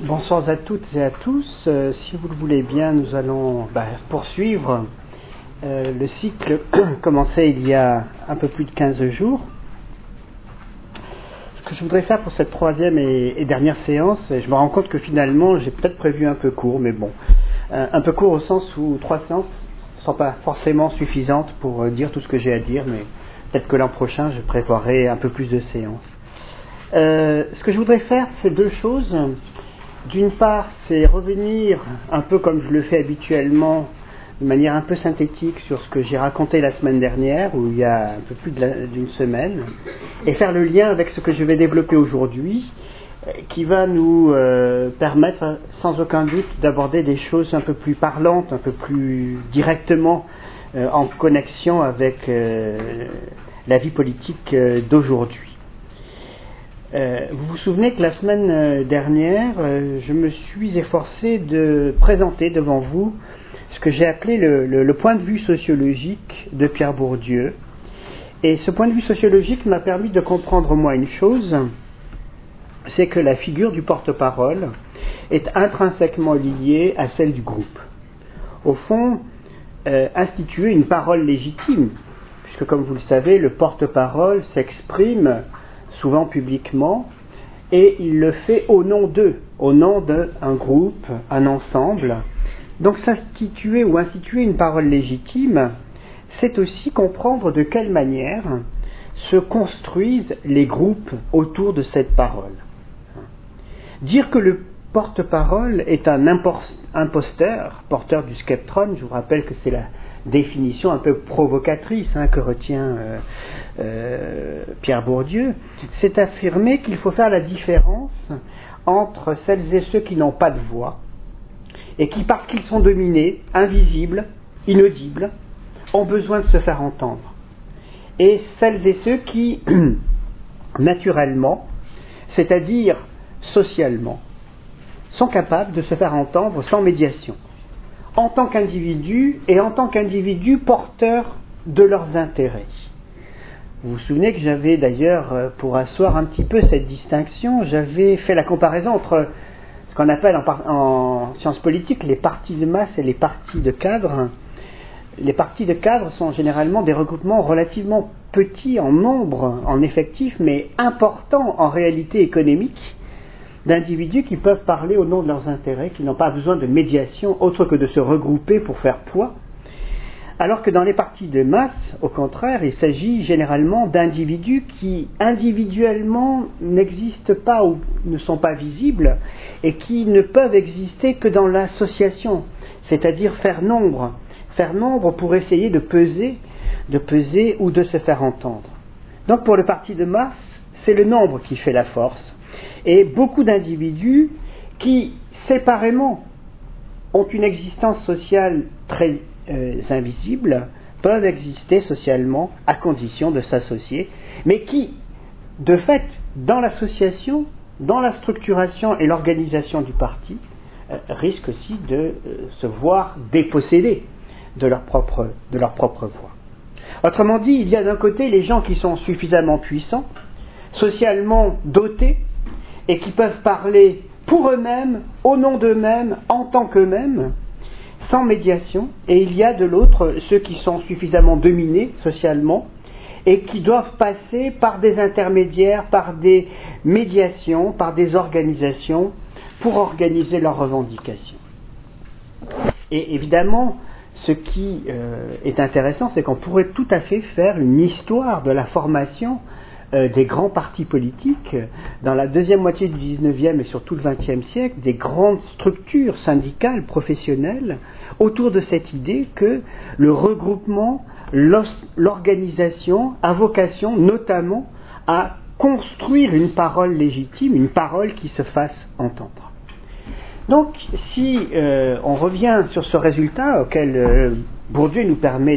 Bonsoir à toutes et à tous. Si vous le voulez bien, nous allons poursuivre le cycle commencé il y a un peu plus de 15 jours. Ce que je voudrais faire pour cette troisième et dernière séance, je me rends compte que finalement j'ai peut-être prévu un peu court, mais bon, un peu court au sens où 3 séances ne sont pas forcément suffisantes pour dire tout ce que j'ai à dire, mais peut-être que l'an prochain je prévoirai un peu plus de séances. Ce que je voudrais faire, c'est deux choses. D'une part, c'est revenir un peu comme je le fais habituellement, de manière un peu synthétique sur ce que j'ai raconté la semaine dernière, ou il y a un peu plus d'une semaine, et faire le lien avec ce que je vais développer aujourd'hui, qui va nous permettre, sans aucun doute, d'aborder des choses un peu plus parlantes, un peu plus directement en connexion avec la vie politique d'aujourd'hui. Vous vous souvenez que la semaine dernière, je me suis efforcé de présenter devant vous ce que j'ai appelé le point de vue sociologique de Pierre Bourdieu. Et ce point de vue sociologique m'a permis de comprendre, moi, une chose, c'est que la figure du porte-parole est intrinsèquement liée à celle du groupe. Au fond, instituer une parole légitime, puisque comme vous le savez, le porte-parole s'exprime souvent publiquement, et il le fait au nom d'eux, au nom d'un groupe, un ensemble. Donc s'instituer ou instituer une parole légitime, c'est aussi comprendre de quelle manière se construisent les groupes autour de cette parole. Dire que le porte-parole est un imposteur, porteur du skeptron, je vous rappelle que c'est la définition un peu provocatrice que retient Pierre Bourdieu, c'est affirmer qu'il faut faire la différence entre celles et ceux qui n'ont pas de voix et qui, parce qu'ils sont dominés, invisibles, inaudibles, ont besoin de se faire entendre, et celles et ceux qui, naturellement, c'est-à-dire socialement, sont capables de se faire entendre sans médiation, en tant qu'individus et en tant qu'individus porteurs de leurs intérêts. Vous vous souvenez que j'avais d'ailleurs, pour asseoir un petit peu cette distinction, j'avais fait la comparaison entre ce qu'on appelle en sciences politiques les partis de masse et les partis de cadre. Les partis de cadre sont généralement des regroupements relativement petits en nombre, en effectif, mais importants en réalité économique, d'individus qui peuvent parler au nom de leurs intérêts, qui n'ont pas besoin de médiation autre que de se regrouper pour faire poids. Alors que dans les partis de masse, au contraire, il s'agit généralement d'individus qui individuellement n'existent pas ou ne sont pas visibles et qui ne peuvent exister que dans l'association, c'est-à-dire faire nombre pour essayer de peser ou de se faire entendre. Donc pour le parti de masse, c'est le nombre qui fait la force. Et beaucoup d'individus qui, séparément, ont une existence sociale très invisible, peuvent exister socialement à condition de s'associer, mais qui, de fait, dans l'association, dans la structuration et l'organisation du parti, risquent aussi de se voir dépossédés de leur propre voix. Autrement dit, il y a d'un côté les gens qui sont suffisamment puissants, socialement dotés, et qui peuvent parler pour eux-mêmes, au nom d'eux-mêmes, en tant qu'eux-mêmes, sans médiation, et il y a de l'autre ceux qui sont suffisamment dominés socialement et qui doivent passer par des intermédiaires, par des médiations, par des organisations pour organiser leurs revendications. Et évidemment, ce qui est intéressant, c'est qu'on pourrait tout à fait faire une histoire de la formation des grands partis politiques dans la deuxième moitié du XIXe et surtout le XXe siècle, des grandes structures syndicales, professionnelles, autour de cette idée que le regroupement, l'organisation a vocation notamment à construire une parole légitime, une parole qui se fasse entendre. Donc, si on revient sur ce résultat auquel Bourdieu nous permet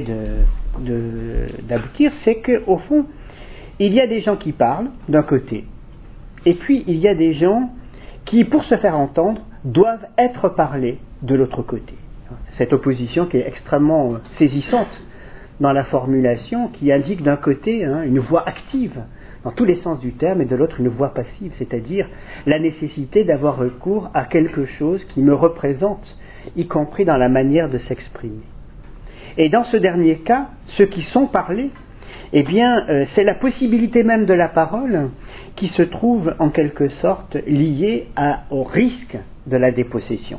d'aboutir, c'est qu'au fond, il y a des gens qui parlent d'un côté, et puis il y a des gens qui, pour se faire entendre, doivent être parlés de l'autre côté. Cette opposition qui est extrêmement saisissante dans la formulation, qui indique d'un côté une voix active dans tous les sens du terme, et de l'autre une voix passive, c'est-à-dire la nécessité d'avoir recours à quelque chose qui me représente, y compris dans la manière de s'exprimer. Et dans ce dernier cas, ceux qui sont parlés, eh bien, c'est la possibilité même de la parole qui se trouve en quelque sorte liée au risque de la dépossession.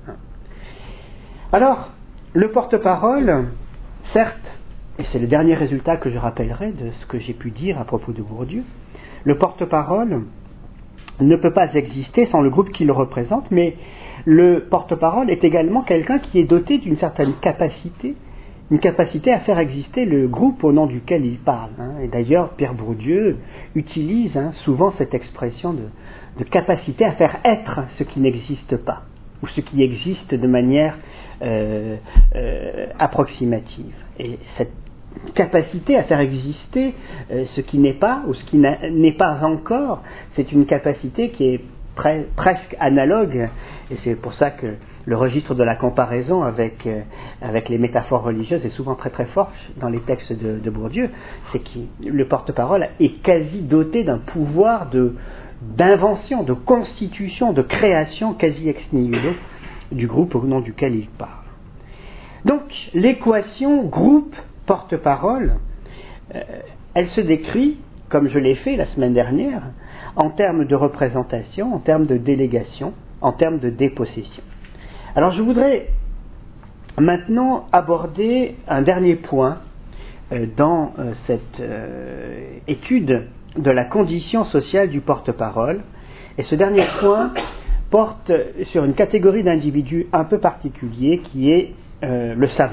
Alors, le porte-parole, certes, et c'est le dernier résultat que je rappellerai de ce que j'ai pu dire à propos de Bourdieu, le porte-parole ne peut pas exister sans le groupe qui le représente, mais le porte-parole est également quelqu'un qui est doté d'une certaine capacité, une capacité à faire exister le groupe au nom duquel il parle. Et d'ailleurs, Pierre Bourdieu utilise souvent cette expression de capacité à faire être ce qui n'existe pas, ou ce qui existe de manière approximative. Et cette capacité à faire exister ce qui n'est pas, ou ce qui n'est pas encore, c'est une capacité qui est presque analogue, et c'est pour ça que le registre de la comparaison avec les métaphores religieuses est souvent très très fort dans les textes de Bourdieu, c'est que le porte-parole est quasi doté d'un pouvoir d'invention, de constitution, de création quasi ex nihilo du groupe au nom duquel il parle. Donc l'équation groupe porte-parole, elle se décrit, comme je l'ai fait la semaine dernière, en termes de représentation, en termes de délégation, en termes de dépossession. Alors je voudrais maintenant aborder un dernier point dans cette étude de la condition sociale du porte-parole, et ce dernier point porte sur une catégorie d'individus un peu particulier qui est le savant.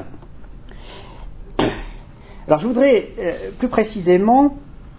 Alors je voudrais plus précisément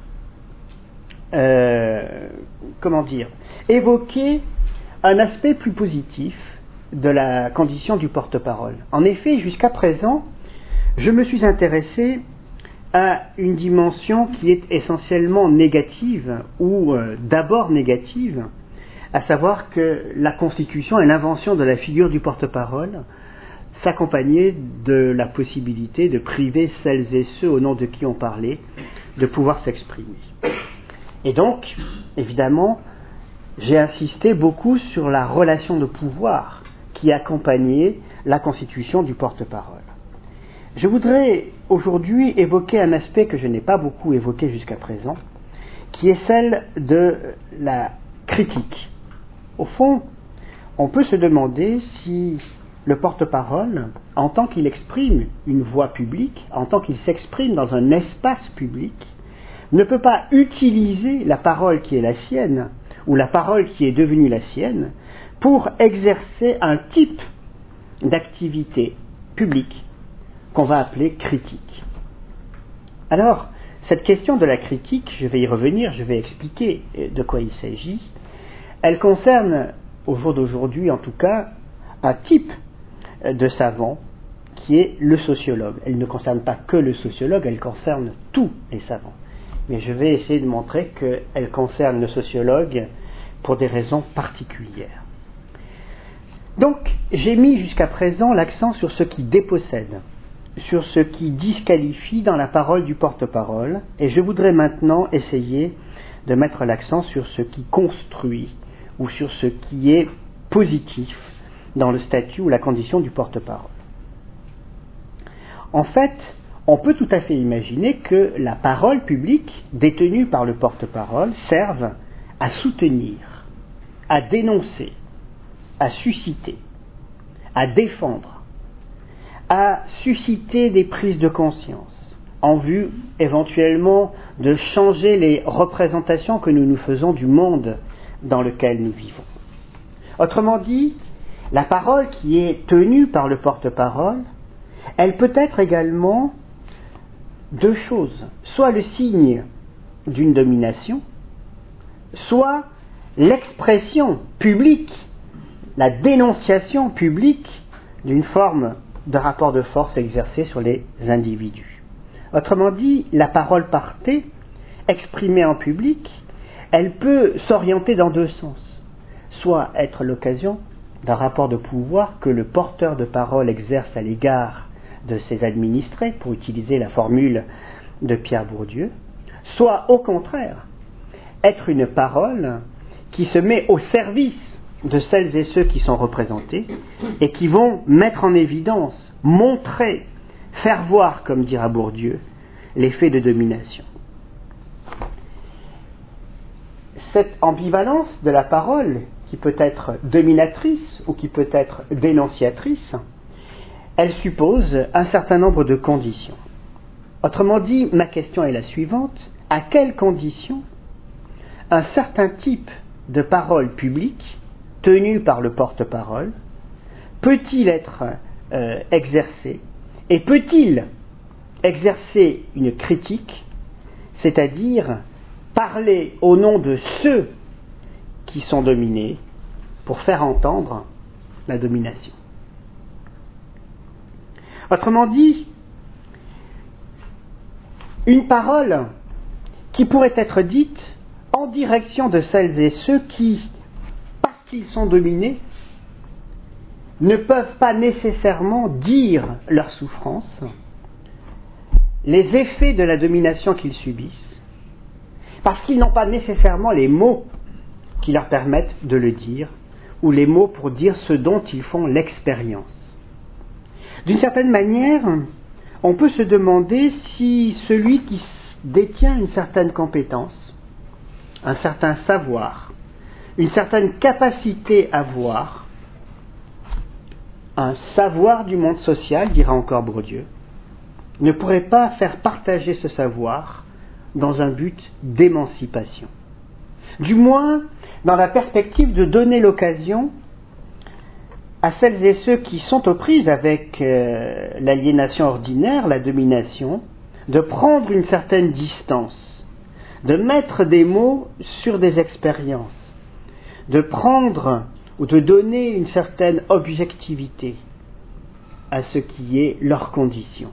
évoquer un aspect plus positif de la condition du porte-parole. En effet, jusqu'à présent, je me suis intéressé à une dimension qui est essentiellement négative, ou d'abord négative, à savoir que la constitution et l'invention de la figure du porte-parole s'accompagnaient de la possibilité de priver celles et ceux au nom de qui on parlait de pouvoir s'exprimer. Et donc, évidemment, j'ai insisté beaucoup sur la relation de pouvoir qui accompagnait la constitution du porte-parole. Je voudrais aujourd'hui évoquer un aspect que je n'ai pas beaucoup évoqué jusqu'à présent, qui est celle de la critique. Au fond, on peut se demander si le porte-parole, en tant qu'il exprime une voix publique, en tant qu'il s'exprime dans un espace public, ne peut pas utiliser la parole qui est la sienne, ou la parole qui est devenue la sienne, pour exercer un type d'activité publique qu'on va appeler critique. Alors, cette question de la critique, je vais y revenir, je vais expliquer de quoi il s'agit. Elle concerne, au jour d'aujourd'hui en tout cas, un type de savant qui est le sociologue. Elle ne concerne pas que le sociologue, elle concerne tous les savants. Mais je vais essayer de montrer qu'elle concerne le sociologue pour des raisons particulières. Donc, j'ai mis jusqu'à présent l'accent sur ce qui dépossède, sur ce qui disqualifie dans la parole du porte-parole, et je voudrais maintenant essayer de mettre l'accent sur ce qui construit, ou sur ce qui est positif dans le statut ou la condition du porte-parole. En fait, on peut tout à fait imaginer que la parole publique détenue par le porte-parole serve à soutenir, à dénoncer, à susciter, à défendre, à susciter des prises de conscience en vue éventuellement de changer les représentations que nous nous faisons du monde dans lequel nous vivons. Autrement dit, la parole qui est tenue par le porte-parole, elle peut être également deux choses, soit le signe d'une domination, soit l'expression publique, la dénonciation publique d'une forme de rapport de force exercé sur les individus. Autrement dit, la parole partée, exprimée en public, elle peut s'orienter dans deux sens, soit être l'occasion d'un rapport de pouvoir que le porteur de parole exerce à l'égard de ses administrés, pour utiliser la formule de Pierre Bourdieu, soit au contraire être une parole qui se met au service de celles et ceux qui sont représentés et qui vont mettre en évidence, montrer, faire voir, comme dira Bourdieu, l'effet de domination. Cette ambivalence de la parole, qui peut être dominatrice ou qui peut être dénonciatrice, elle suppose un certain nombre de conditions. Autrement dit, ma question est la suivante: à quelles conditions un certain type de parole publique, tenue par le porte-parole, peut-il être exercé, et peut-il exercer une critique, c'est-à-dire parler au nom de ceux qui sont dominés pour faire entendre la domination. Autrement dit, une parole qui pourrait être dite en direction de celles et ceux qui, parce qu'ils sont dominés, ne peuvent pas nécessairement dire leur souffrance, les effets de la domination qu'ils subissent, parce qu'ils n'ont pas nécessairement les mots qui leur permettent de le dire, ou les mots pour dire ce dont ils font l'expérience. D'une certaine manière, on peut se demander si celui qui détient une certaine compétence, un certain savoir, une certaine capacité à voir, un savoir du monde social, dira encore Bourdieu, ne pourrait pas faire partager ce savoir dans un but d'émancipation. Du moins, dans la perspective de donner l'occasion à celles et ceux qui sont aux prises avec l'aliénation ordinaire, la domination, de prendre une certaine distance, de mettre des mots sur des expériences, de prendre ou de donner une certaine objectivité à ce qui est leur condition.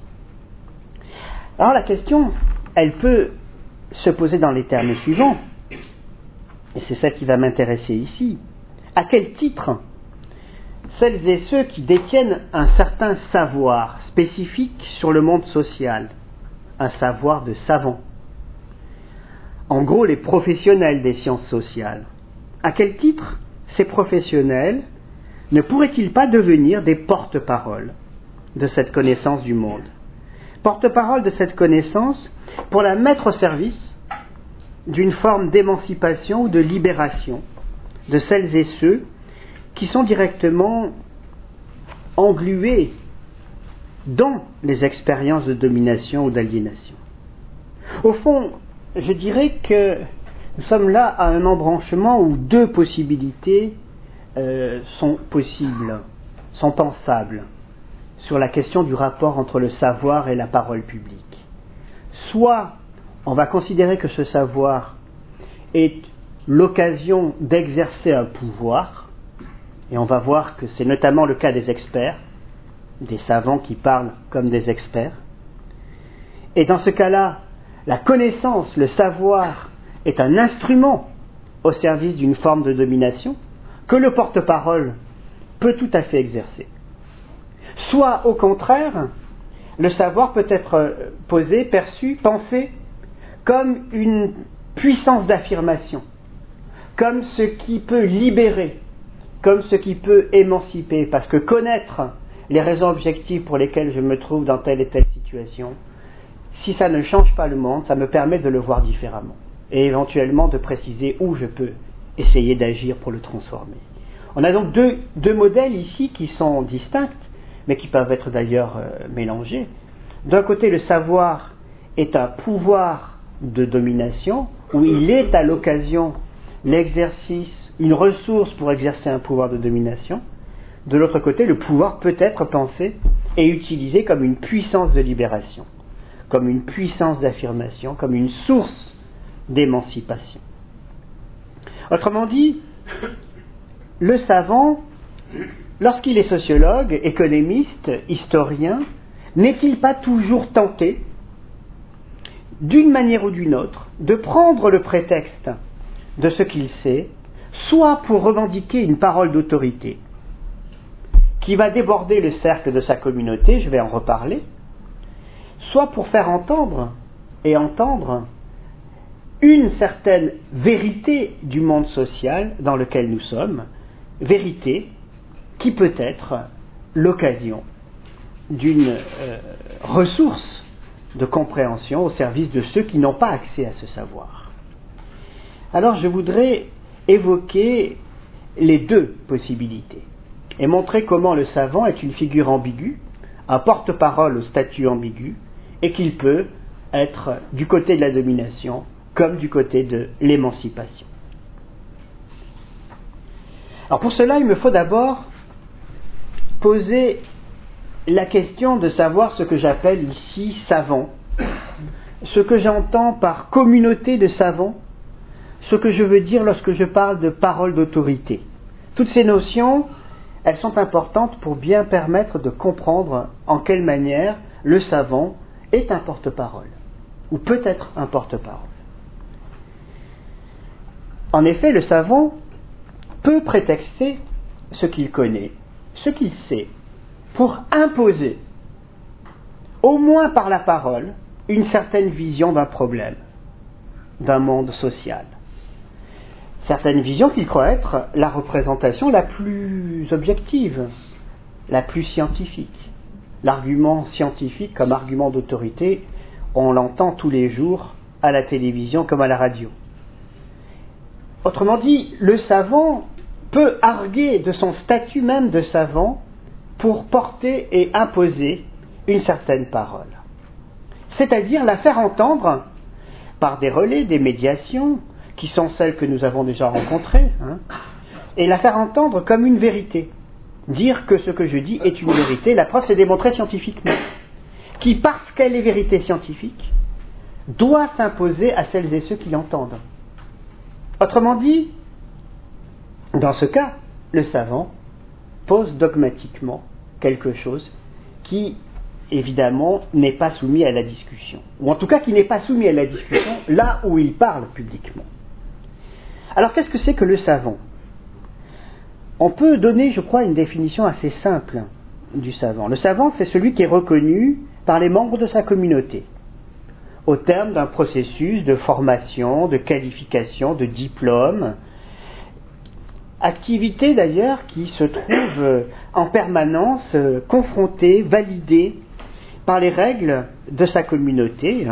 Alors la question, elle peut se poser dans les termes suivants, et c'est ça qui va m'intéresser ici. À quel titre celles et ceux qui détiennent un certain savoir spécifique sur le monde social, un savoir de savant, en gros les professionnels des sciences sociales, à quel titre ces professionnels ne pourraient-ils pas devenir des porte-paroles de cette connaissance du monde, porte-parole de cette connaissance pour la mettre au service d'une forme d'émancipation ou de libération de celles et ceux qui sont directement englués dans les expériences de domination ou d'aliénation. Au fond, je dirais que nous sommes là à un embranchement où deux possibilités sont possibles, sont pensables, sur la question du rapport entre le savoir et la parole publique. Soit on va considérer que ce savoir est l'occasion d'exercer un pouvoir, et on va voir que c'est notamment le cas des experts, des savants qui parlent comme des experts. Et dans ce cas-là, la connaissance, le savoir, est un instrument au service d'une forme de domination que le porte-parole peut tout à fait exercer. Soit, au contraire, le savoir peut être posé, perçu, pensé comme une puissance d'affirmation, comme ce qui peut libérer, comme ce qui peut émanciper, parce que connaître les raisons objectives pour lesquelles je me trouve dans telle et telle situation, si ça ne change pas le monde, ça me permet de le voir différemment, et éventuellement de préciser où je peux essayer d'agir pour le transformer. On a donc deux modèles ici qui sont distincts, mais qui peuvent être d'ailleurs mélangés. D'un côté, le savoir est un pouvoir de domination, où il est à l'occasion l'exercice, une ressource pour exercer un pouvoir de domination. De l'autre côté, le pouvoir peut être pensé et utilisé comme une puissance de libération, comme une puissance d'affirmation, comme une source d'émancipation. Autrement dit, le savant, lorsqu'il est sociologue, économiste, historien, n'est-il pas toujours tenté, d'une manière ou d'une autre, de prendre le prétexte de ce qu'il sait, soit pour revendiquer une parole d'autorité qui va déborder le cercle de sa communauté, je vais en reparler, soit pour faire entendre une certaine vérité du monde social dans lequel nous sommes, vérité qui peut être l'occasion d'une ressource de compréhension au service de ceux qui n'ont pas accès à ce savoir. Alors je voudrais évoquer les deux possibilités et montrer comment le savant est une figure ambiguë, un porte-parole au statut ambigu, et qu'il peut être du côté de la domination comme du côté de l'émancipation. Alors pour cela, il me faut d'abord poser la question de savoir ce que j'appelle ici savant, ce que j'entends par communauté de savants, ce que je veux dire lorsque je parle de parole d'autorité. Toutes ces notions, elles sont importantes pour bien permettre de comprendre en quelle manière le savant est un porte-parole, ou peut être un porte-parole. En effet, le savant peut prétexter ce qu'il connaît, ce qu'il sait, pour imposer, au moins par la parole, une certaine vision d'un problème, d'un monde social. Certaine vision qu'il croit être la représentation la plus objective, la plus scientifique. L'argument scientifique comme argument d'autorité, on l'entend tous les jours à la télévision comme à la radio. Autrement dit, le savant peut arguer de son statut même de savant pour porter et imposer une certaine parole. C'est-à-dire la faire entendre par des relais, des médiations, qui sont celles que nous avons déjà rencontrées, et la faire entendre comme une vérité. Dire que ce que je dis est une vérité, la preuve c'est démontré scientifiquement, qui parce qu'elle est vérité scientifique, doit s'imposer à celles et ceux qui l'entendent. Autrement dit, dans ce cas, le savant pose dogmatiquement quelque chose qui, évidemment, n'est pas soumis à la discussion. Ou en tout cas, qui n'est pas soumis à la discussion là où il parle publiquement. Alors, qu'est-ce que c'est que le savant ? On peut donner, je crois, une définition assez simple du savant. Le savant, c'est celui qui est reconnu par les membres de sa communauté, au terme d'un processus de formation, de qualification, de diplôme, activité d'ailleurs qui se trouve en permanence confrontée, validée par les règles de sa communauté.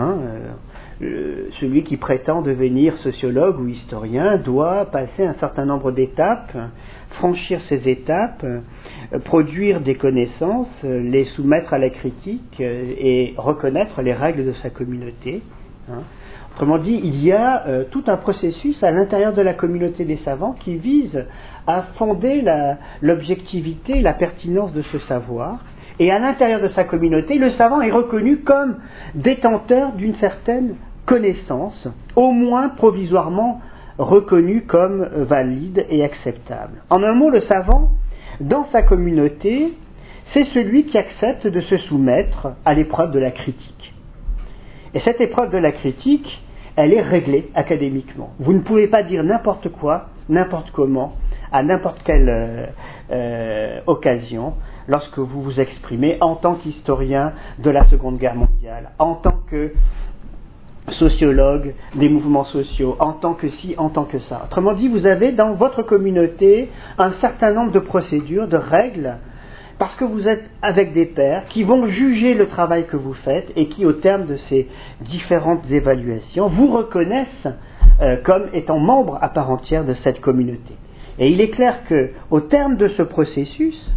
Celui qui prétend devenir sociologue ou historien doit passer un certain nombre d'étapes, franchir ces étapes, produire des connaissances, les soumettre à la critique et reconnaître les règles de sa communauté. Autrement dit, il y a tout un processus à l'intérieur de la communauté des savants qui vise à fonder l'objectivité, la pertinence de ce savoir. Et à l'intérieur de sa communauté, le savant est reconnu comme détenteur d'une certaine connaissance, au moins provisoirement reconnu comme valide et acceptable. En un mot, le savant, dans sa communauté, c'est celui qui accepte de se soumettre à l'épreuve de la critique. Et cette épreuve de la critique, elle est réglée académiquement. Vous ne pouvez pas dire n'importe quoi, n'importe comment, à n'importe quelle occasion, lorsque vous vous exprimez en tant qu'historien de la Seconde Guerre mondiale, en tant que sociologue des mouvements sociaux, en tant que ci, en tant que ça. Autrement dit, vous avez dans votre communauté un certain nombre de procédures, de règles, parce que vous êtes avec des pairs qui vont juger le travail que vous faites et qui, au terme de ces différentes évaluations, vous reconnaissent comme étant membre à part entière de cette communauté. Et il est clair qu'au terme de ce processus,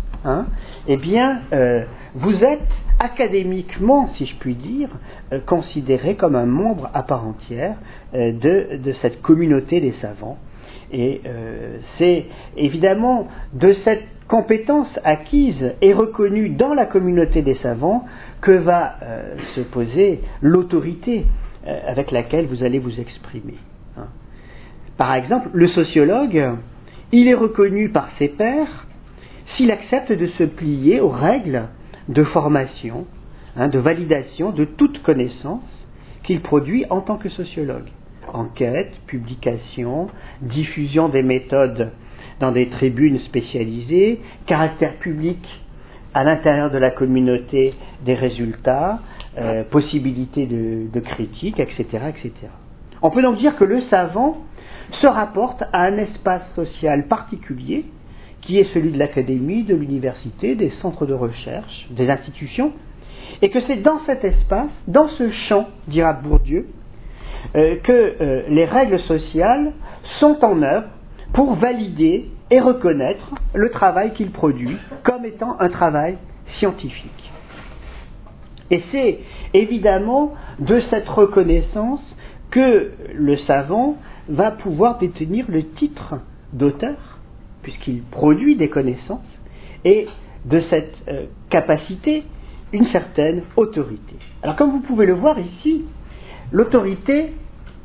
vous êtes académiquement, si je puis dire, considéré comme un membre à part entière de cette communauté des savants. Et c'est évidemment de cette compétence acquise et reconnue dans la communauté des savants que va se poser l'autorité avec laquelle vous allez vous exprimer. Par exemple, le sociologue, il est reconnu par ses pairs s'il accepte de se plier aux règles de formation, de validation de toute connaissance qu'il produit en tant que sociologue. Enquête, publication, diffusion des méthodes dans des tribunes spécialisées, caractère public à l'intérieur de la communauté des résultats, possibilité de critique, etc., etc. On peut donc dire que le savant se rapporte à un espace social particulier, qui est celui de l'académie, de l'université, des centres de recherche, des institutions, et que c'est dans cet espace, dans ce champ, dira Bourdieu, que les règles sociales sont en œuvre pour valider et reconnaître le travail qu'il produit comme étant un travail scientifique. Et c'est évidemment de cette reconnaissance que le savant va pouvoir détenir le titre d'auteur, puisqu'il produit des connaissances, et de cette capacité, une certaine autorité. Alors comme vous pouvez le voir ici, l'autorité,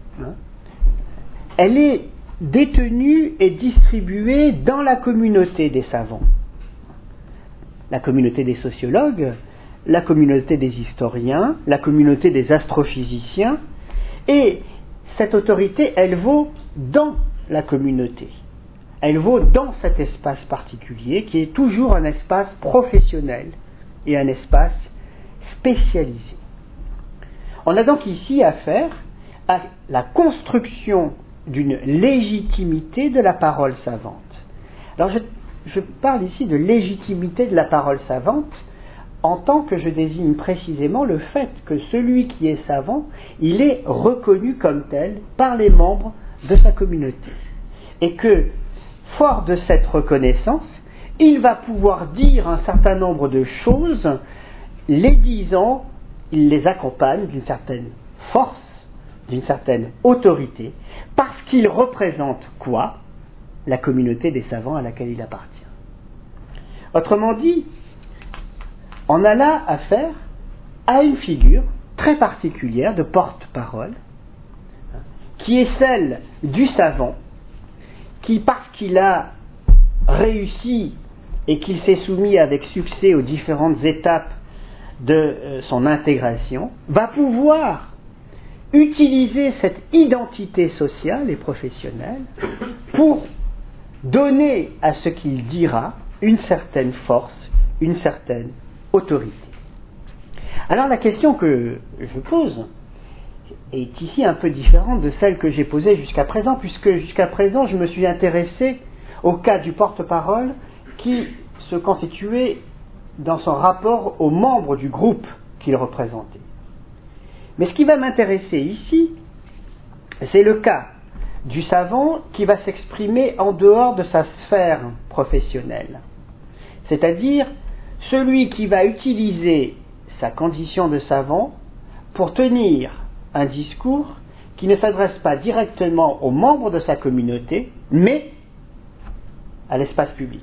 elle est détenue et distribuée dans la communauté des savants. La communauté des sociologues, la communauté des historiens, la communauté des astrophysiciens, et cette autorité, elle vaut dans la communauté. Elle vaut dans cet espace particulier qui est toujours un espace professionnel et un espace spécialisé. On a donc ici affaire à la construction d'une légitimité de la parole savante. Alors je parle ici de légitimité de la parole savante en tant que je désigne précisément le fait que celui qui est savant, il est reconnu comme tel par les membres de sa communauté. Et que, fort de cette reconnaissance, il va pouvoir dire un certain nombre de choses, les disant, il les accompagne d'une certaine force, d'une certaine autorité, parce qu'il représente quoi? La communauté des savants à laquelle il appartient. Autrement dit, on a là affaire à une figure très particulière de porte-parole, qui est celle du savant, qui, parce qu'il a réussi et qu'il s'est soumis avec succès aux différentes étapes de son intégration, va pouvoir utiliser cette identité sociale et professionnelle pour donner à ce qu'il dira une certaine force, une certaine autorité. Alors la question que je pose est ici un peu différente de celle que j'ai posée jusqu'à présent, puisque jusqu'à présent je me suis intéressé au cas du porte-parole qui se constituait dans son rapport aux membres du groupe qu'il représentait. Mais ce qui va m'intéresser ici, c'est le cas du savant qui va s'exprimer en dehors de sa sphère professionnelle, c'est-à-dire celui qui va utiliser sa condition de savant pour tenir un discours qui ne s'adresse pas directement aux membres de sa communauté, mais à l'espace public.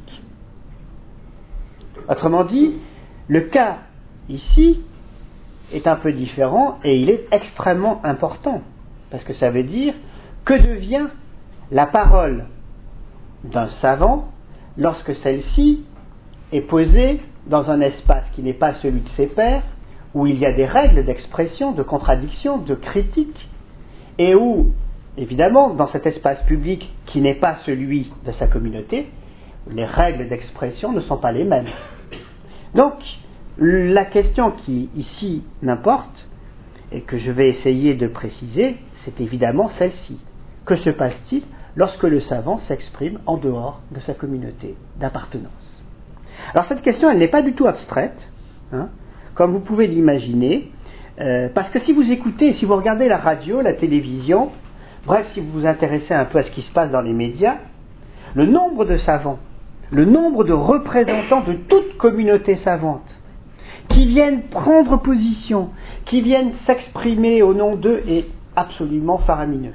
Autrement dit, le cas ici est un peu différent et il est extrêmement important, parce que ça veut dire que devient la parole d'un savant lorsque celle-ci est posée dans un espace qui n'est pas celui de ses pairs, où il y a des règles d'expression, de contradiction, de critique, et où, évidemment, dans cet espace public qui n'est pas celui de sa communauté, les règles d'expression ne sont pas les mêmes. Donc, la question qui ici m'importe, et que je vais essayer de préciser, c'est évidemment celle-ci. Que se passe-t-il lorsque le savant s'exprime en dehors de sa communauté d'appartenance? Alors cette question, elle n'est pas du tout abstraite, comme vous pouvez l'imaginer, parce que si vous écoutez, si vous regardez la radio, la télévision, bref, si vous vous intéressez un peu à ce qui se passe dans les médias, le nombre de savants, le nombre de représentants de toute communauté savante, qui viennent prendre position, qui viennent s'exprimer au nom d'eux, est absolument faramineux.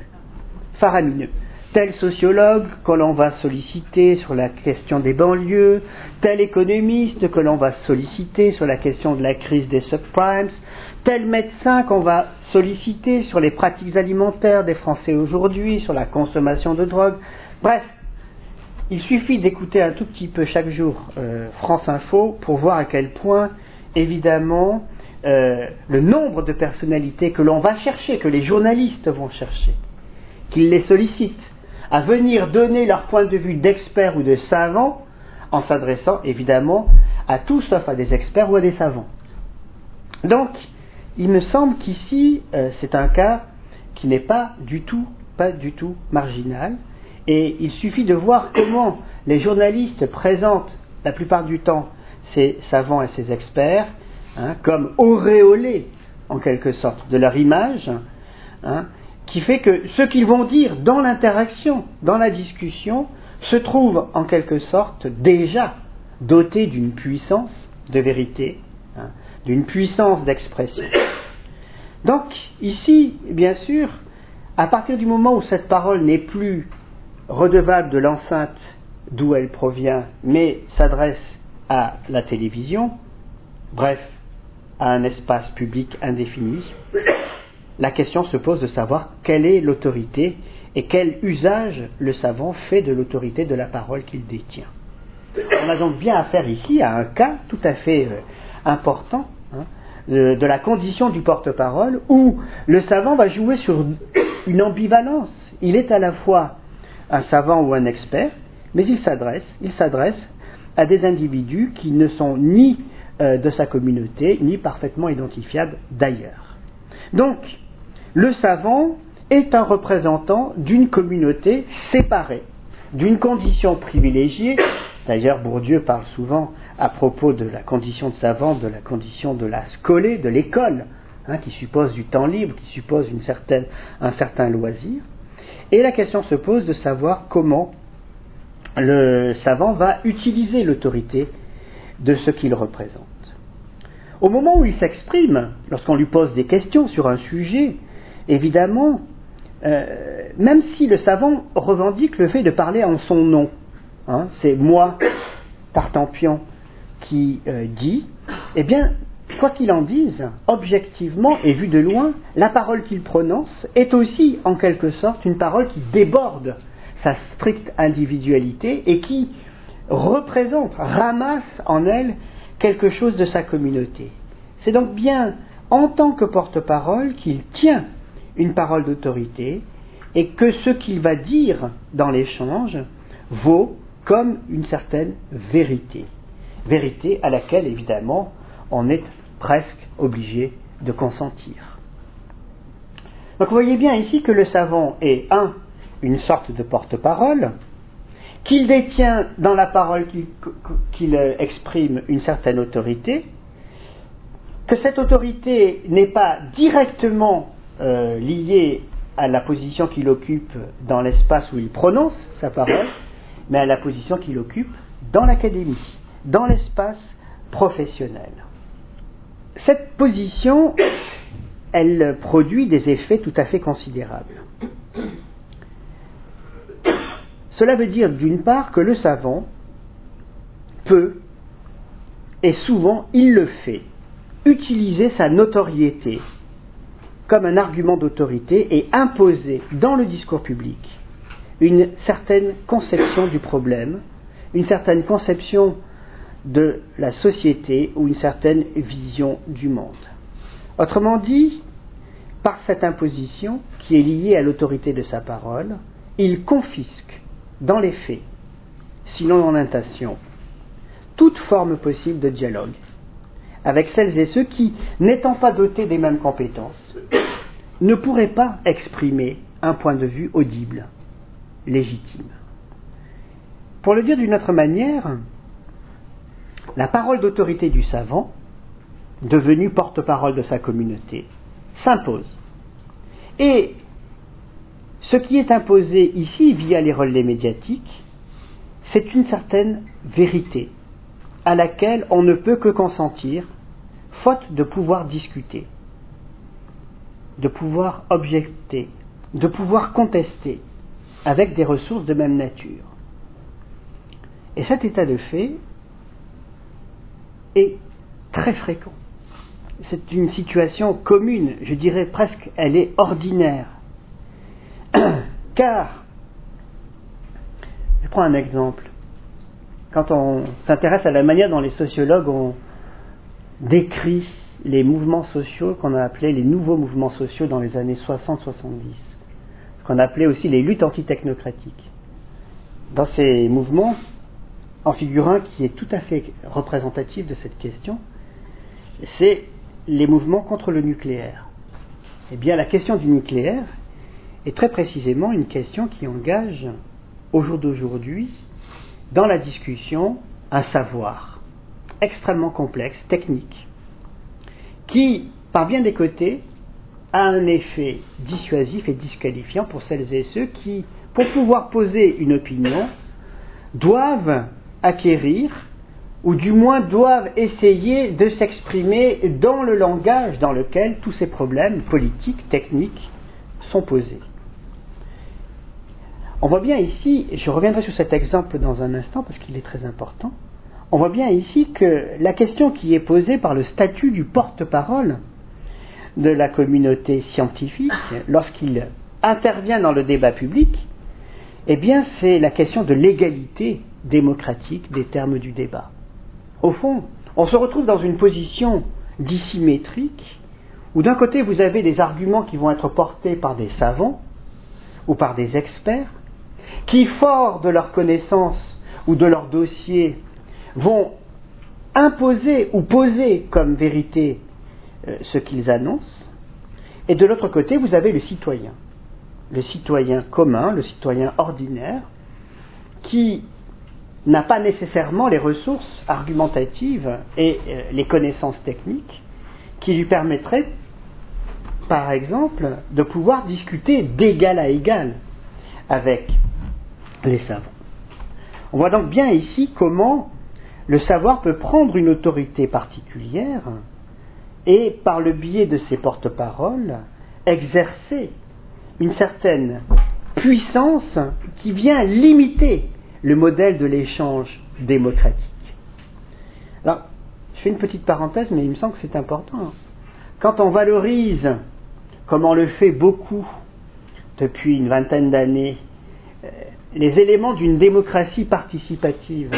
Tel sociologue que l'on va solliciter sur la question des banlieues, tel économiste que l'on va solliciter sur la question de la crise des subprimes, tel médecin qu'on va solliciter sur les pratiques alimentaires des Français aujourd'hui, sur la consommation de drogue. Bref, il suffit d'écouter un tout petit peu chaque jour France Info pour voir à quel point, évidemment, le nombre de personnalités que l'on va chercher, que les journalistes vont chercher, qu'ils les sollicitent, à venir donner leur point de vue d'experts ou de savants, en s'adressant évidemment à tout sauf à des experts ou à des savants. Donc, il me semble qu'ici, c'est un cas qui n'est pas du tout marginal. Et il suffit de voir comment les journalistes présentent la plupart du temps ces savants et ces experts comme auréolés en quelque sorte de leur image, qui fait que ce qu'ils vont dire dans l'interaction, dans la discussion, se trouve en quelque sorte déjà doté d'une puissance de vérité, d'une puissance d'expression. Donc ici, bien sûr, à partir du moment où cette parole n'est plus redevable de l'enceinte d'où elle provient, mais s'adresse à la télévision, bref, à un espace public indéfini, la question se pose de savoir quelle est l'autorité et quel usage le savant fait de l'autorité de la parole qu'il détient. On a donc bien affaire ici à un cas tout à fait important de la condition du porte-parole, où le savant va jouer sur une ambivalence. Il est à la fois un savant ou un expert, mais il s'adresse à des individus qui ne sont ni de sa communauté, ni parfaitement identifiables d'ailleurs. Donc, le savant est un représentant d'une communauté séparée, d'une condition privilégiée. D'ailleurs, Bourdieu parle souvent à propos de la condition de savant, de la condition de la scolée, de l'école, qui suppose du temps libre, qui suppose un certain loisir. Et la question se pose de savoir comment le savant va utiliser l'autorité de ce qu'il représente. Au moment où il s'exprime, lorsqu'on lui pose des questions sur un sujet, évidemment, même si le savant revendique le fait de parler en son nom, c'est moi, Tartampion, qui dit, eh bien, quoi qu'il en dise, objectivement et vu de loin, la parole qu'il prononce est aussi, en quelque sorte, une parole qui déborde sa stricte individualité et qui représente, ramasse en elle quelque chose de sa communauté. C'est donc bien en tant que porte-parole qu'il tient une parole d'autorité et que ce qu'il va dire dans l'échange vaut comme une certaine vérité. Vérité à laquelle, évidemment, on est presque obligé de consentir. Donc vous voyez bien ici que le savant est une sorte de porte-parole, qu'il détient dans la parole qu'il exprime une certaine autorité, que cette autorité n'est pas directement liée à la position qu'il occupe dans l'espace où il prononce sa parole, mais à la position qu'il occupe dans l'académie, dans l'espace professionnel. Cette position, elle produit des effets tout à fait considérables. Cela veut dire d'une part que le savant peut, et souvent il le fait, utiliser sa notoriété comme un argument d'autorité et imposer dans le discours public une certaine conception du problème, une certaine conception de la société ou une certaine vision du monde. Autrement dit, par cette imposition qui est liée à l'autorité de sa parole, il confisque dans les faits, sinon en intention, toute forme possible de dialogue avec celles et ceux qui, n'étant pas dotés des mêmes compétences, ne pourraient pas exprimer un point de vue audible, légitime. Pour le dire d'une autre manière, la parole d'autorité du savant, devenu porte-parole de sa communauté, s'impose. Et ce qui est imposé ici via les relais médiatiques, c'est une certaine vérité à laquelle on ne peut que consentir, faute de pouvoir discuter, de pouvoir objecter, de pouvoir contester avec des ressources de même nature. Et cet état de fait est très fréquent. C'est une situation commune, je dirais presque, elle est ordinaire. Car, je prends un exemple, quand on s'intéresse à la manière dont les sociologues ont décrit les mouvements sociaux qu'on a appelés les nouveaux mouvements sociaux dans les années 60-70, ce qu'on appelait aussi les luttes antitechnocratiques. Dans ces mouvements, en figure un qui est tout à fait représentatif de cette question, c'est les mouvements contre le nucléaire. Eh bien, la question du nucléaire est très précisément une question qui engage, au jour d'aujourd'hui, dans la discussion, un savoir extrêmement complexe, technique, qui, par bien des côtés, a un effet dissuasif et disqualifiant pour celles et ceux qui, pour pouvoir poser une opinion, doivent acquérir, ou du moins doivent essayer de s'exprimer dans le langage dans lequel tous ces problèmes politiques, techniques, sont posés. On voit bien ici, je reviendrai sur cet exemple dans un instant parce qu'il est très important, on voit bien ici que la question qui est posée par le statut du porte-parole de la communauté scientifique, lorsqu'il intervient dans le débat public, eh bien c'est la question de l'égalité démocratique des termes du débat. Au fond, on se retrouve dans une position dissymétrique, où d'un côté vous avez des arguments qui vont être portés par des savants, ou par des experts, qui, forts de leur connaissance ou de leur dossier, vont imposer ou poser comme vérité ce qu'ils annoncent, et de l'autre côté, vous avez le citoyen commun, le citoyen ordinaire, qui n'a pas nécessairement les ressources argumentatives et les connaissances techniques qui lui permettraient, par exemple, de pouvoir discuter d'égal à égal avec les savants. On voit donc bien ici comment le savoir peut prendre une autorité particulière et, par le biais de ses porte-paroles, exercer une certaine puissance qui vient limiter le modèle de l'échange démocratique. Alors, je fais une petite parenthèse, mais il me semble que c'est important. Quand on valorise, comme on le fait beaucoup depuis une vingtaine d'années, les éléments d'une démocratie participative,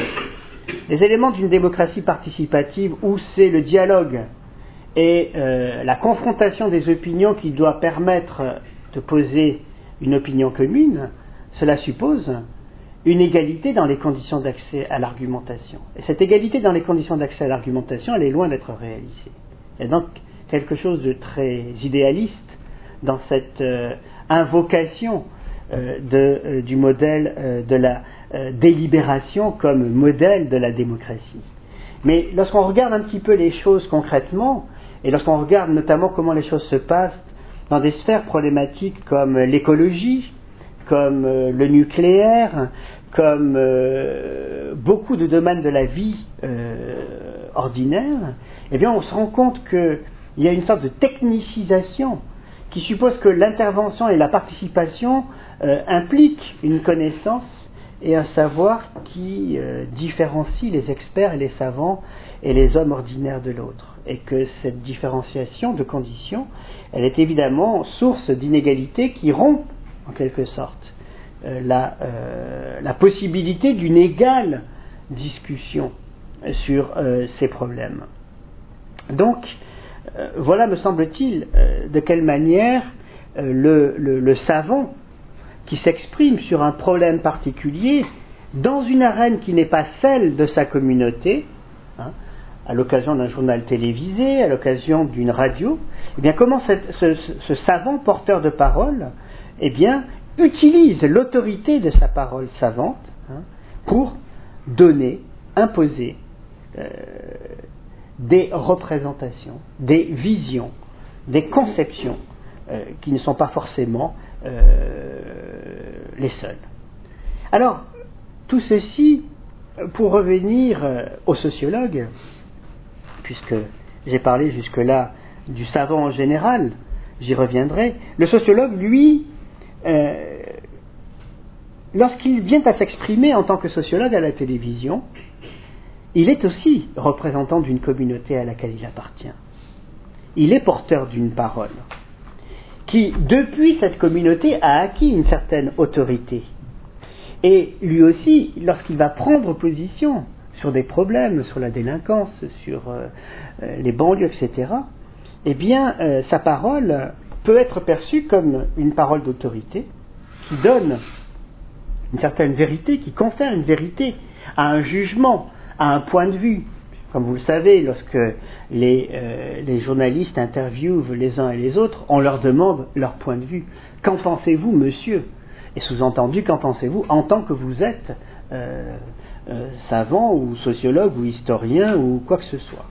où c'est le dialogue et la confrontation des opinions qui doit permettre de poser une opinion commune, cela suppose une égalité dans les conditions d'accès à l'argumentation. Et cette égalité dans les conditions d'accès à l'argumentation, elle est loin d'être réalisée. Il y a donc quelque chose de très idéaliste dans cette invocation du modèle de la délibération comme modèle de la démocratie. Mais lorsqu'on regarde un petit peu les choses concrètement, et lorsqu'on regarde notamment comment les choses se passent dans des sphères problématiques comme l'écologie, comme le nucléaire, comme beaucoup de domaines de la vie ordinaire, eh bien on se rend compte qu'il y a une sorte de technicisation qui suppose que l'intervention et la participation impliquent une connaissance et un savoir qui différencie les experts et les savants et les hommes ordinaires de l'autre. Et que cette différenciation de conditions, elle est évidemment source d'inégalités qui rompent, en quelque sorte, la possibilité d'une égale discussion sur ces problèmes. Donc, voilà, me semble-t-il, de quelle manière le savant qui s'exprime sur un problème particulier dans une arène qui n'est pas celle de sa communauté, à l'occasion d'un journal télévisé, à l'occasion d'une radio, eh bien comment ce savant porteur de parole, eh bien, utilise l'autorité de sa parole savante pour donner, imposer des représentations, des visions, des conceptions qui ne sont pas forcément les seules. Alors, tout ceci, pour revenir aux sociologues, puisque j'ai parlé jusque-là du savant en général, j'y reviendrai, le sociologue, lui, lorsqu'il vient à s'exprimer en tant que sociologue à la télévision, il est aussi représentant d'une communauté à laquelle il appartient. Il est porteur d'une parole qui, depuis cette communauté, a acquis une certaine autorité. Et lui aussi, lorsqu'il va prendre position sur des problèmes, sur la délinquance, sur les banlieues, etc., eh bien, sa parole peut être perçue comme une parole d'autorité qui donne une certaine vérité, qui confère une vérité à un jugement, à un point de vue, Comme vous le savez, lorsque les journalistes interviewent les uns et les autres, on leur demande leur point de vue. Qu'en pensez-vous, monsieur? Et sous-entendu, qu'en pensez-vous en tant que vous êtes savant ou sociologue ou historien ou quoi que ce soit.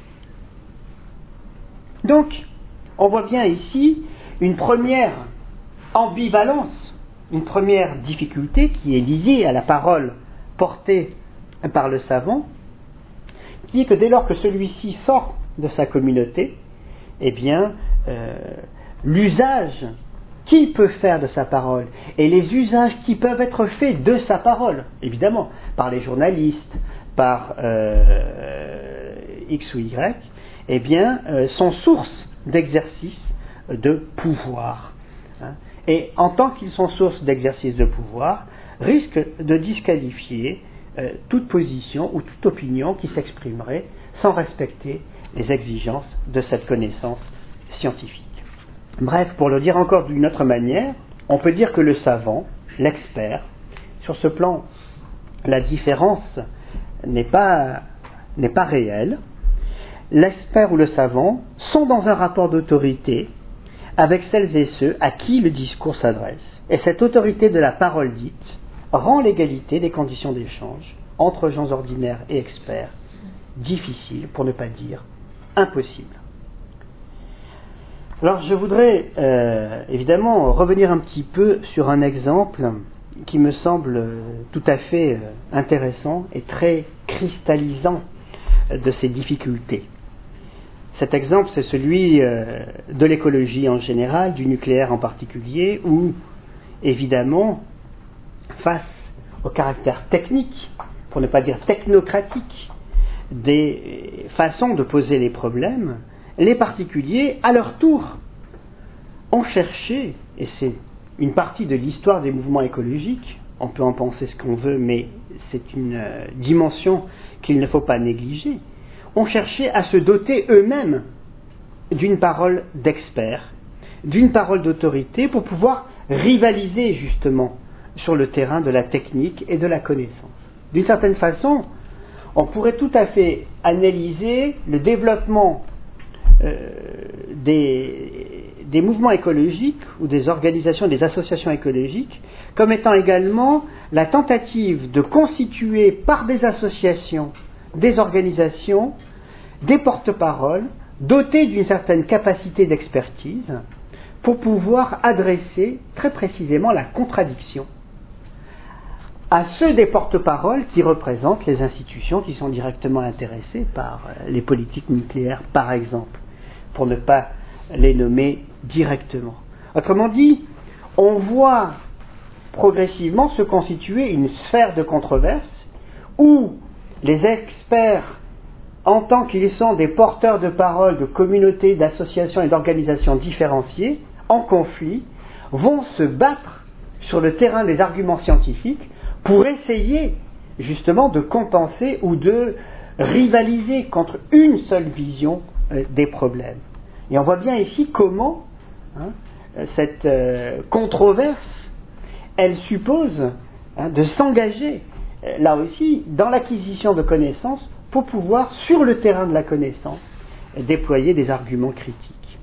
Donc, on voit bien ici une première ambivalence, une première difficulté qui est liée à la parole portée par le savant, qui est que dès lors que celui-ci sort de sa communauté, eh bien, l'usage qu'il peut faire de sa parole et les usages qui peuvent être faits de sa parole, évidemment, par les journalistes, par X ou Y, eh bien, sont source d'exercice de pouvoir. Et en tant qu'ils sont source d'exercice de pouvoir, risquent de disqualifier toute position ou toute opinion qui s'exprimerait sans respecter les exigences de cette connaissance scientifique. Bref, pour le dire encore d'une autre manière, on peut dire que le savant, l'expert, sur ce plan, la différence n'est pas réelle. L'expert ou le savant sont dans un rapport d'autorité avec celles et ceux à qui le discours s'adresse. Et cette autorité de la parole dite rend l'égalité des conditions d'échange entre gens ordinaires et experts difficile, pour ne pas dire impossible. Alors je voudrais évidemment revenir un petit peu sur un exemple qui me semble tout à fait intéressant et très cristallisant de ces difficultés. Cet exemple, c'est celui de l'écologie en général, du nucléaire en particulier, où évidemment, face au caractère technique, pour ne pas dire technocratique, des façons de poser les problèmes, les particuliers, à leur tour, ont cherché, et c'est une partie de l'histoire des mouvements écologiques, on peut en penser ce qu'on veut, mais c'est une dimension qu'il ne faut pas négliger, ont cherché à se doter eux-mêmes d'une parole d'expert, d'une parole d'autorité pour pouvoir rivaliser justement sur le terrain de la technique et de la connaissance. D'une certaine façon, on pourrait tout à fait analyser le développement des mouvements écologiques ou des organisations, des associations écologiques comme étant également la tentative de constituer par des associations, des organisations, des porte-paroles dotés d'une certaine capacité d'expertise pour pouvoir adresser très précisément la contradiction à ceux des porte-paroles qui représentent les institutions qui sont directement intéressées par les politiques nucléaires, par exemple, pour ne pas les nommer directement. Autrement dit, on voit progressivement se constituer une sphère de controverse où les experts, en tant qu'ils sont des porteurs de parole de communautés, d'associations et d'organisations différenciées, en conflit, vont se battre sur le terrain des arguments scientifiques pour essayer justement de compenser ou de rivaliser contre une seule vision des problèmes. Et on voit bien ici comment cette controverse, elle suppose de s'engager, là aussi, dans l'acquisition de connaissances pour pouvoir, sur le terrain de la connaissance, déployer des arguments critiques.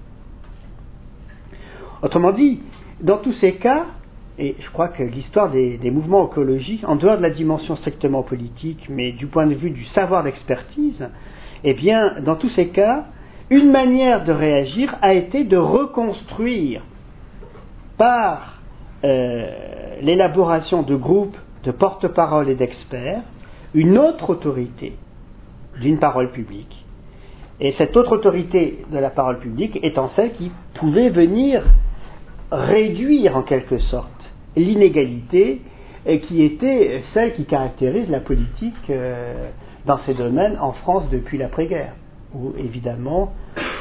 Autrement dit, dans tous ces cas, et je crois que l'histoire des mouvements écologiques, en dehors de la dimension strictement politique, mais du point de vue du savoir d'expertise, eh bien, dans tous ces cas, une manière de réagir a été de reconstruire par l'élaboration de groupes de porte-parole et d'experts une autre autorité d'une parole publique. Et cette autre autorité de la parole publique étant celle qui pouvait venir réduire en quelque sorte l'inégalité qui était celle qui caractérise la politique dans ces domaines en France depuis l'après-guerre, où évidemment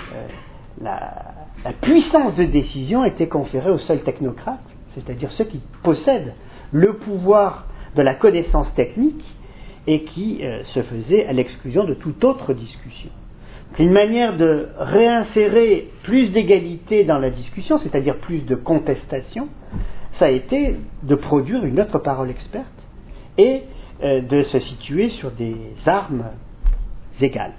la puissance de décision était conférée aux seuls technocrates, c'est-à-dire ceux qui possèdent le pouvoir de la connaissance technique et qui se faisaient à l'exclusion de toute autre discussion. Une manière de réinsérer plus d'égalité dans la discussion, c'est-à-dire plus de contestation, ça a été de produire une autre parole experte et de se situer sur des armes égales.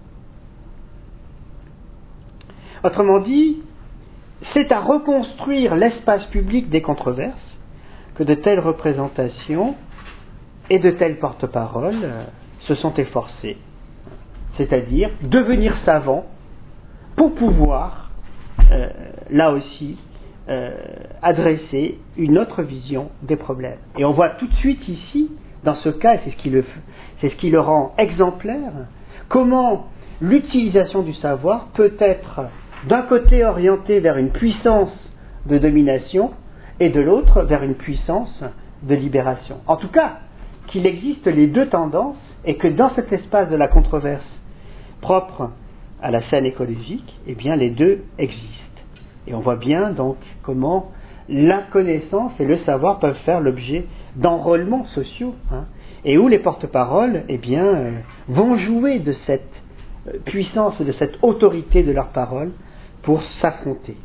Autrement dit, c'est à reconstruire l'espace public des controverses que de telles représentations et de tels porte-paroles se sont efforcés. C'est-à-dire devenir savants pour pouvoir, là aussi, adresser une autre vision des problèmes. Et on voit tout de suite ici, dans ce cas, et c'est ce qui le rend exemplaire, comment l'utilisation du savoir peut être d'un côté orientée vers une puissance de domination et de l'autre vers une puissance de libération. En tout cas, qu'il existe les deux tendances et que dans cet espace de la controverse propre à la scène écologique, eh bien les deux existent. Et on voit bien donc comment la connaissance et le savoir peuvent faire l'objet d'enrôlements sociaux, et où les porte-paroles vont jouer de cette puissance, de cette autorité de leur parole pour s'affronter.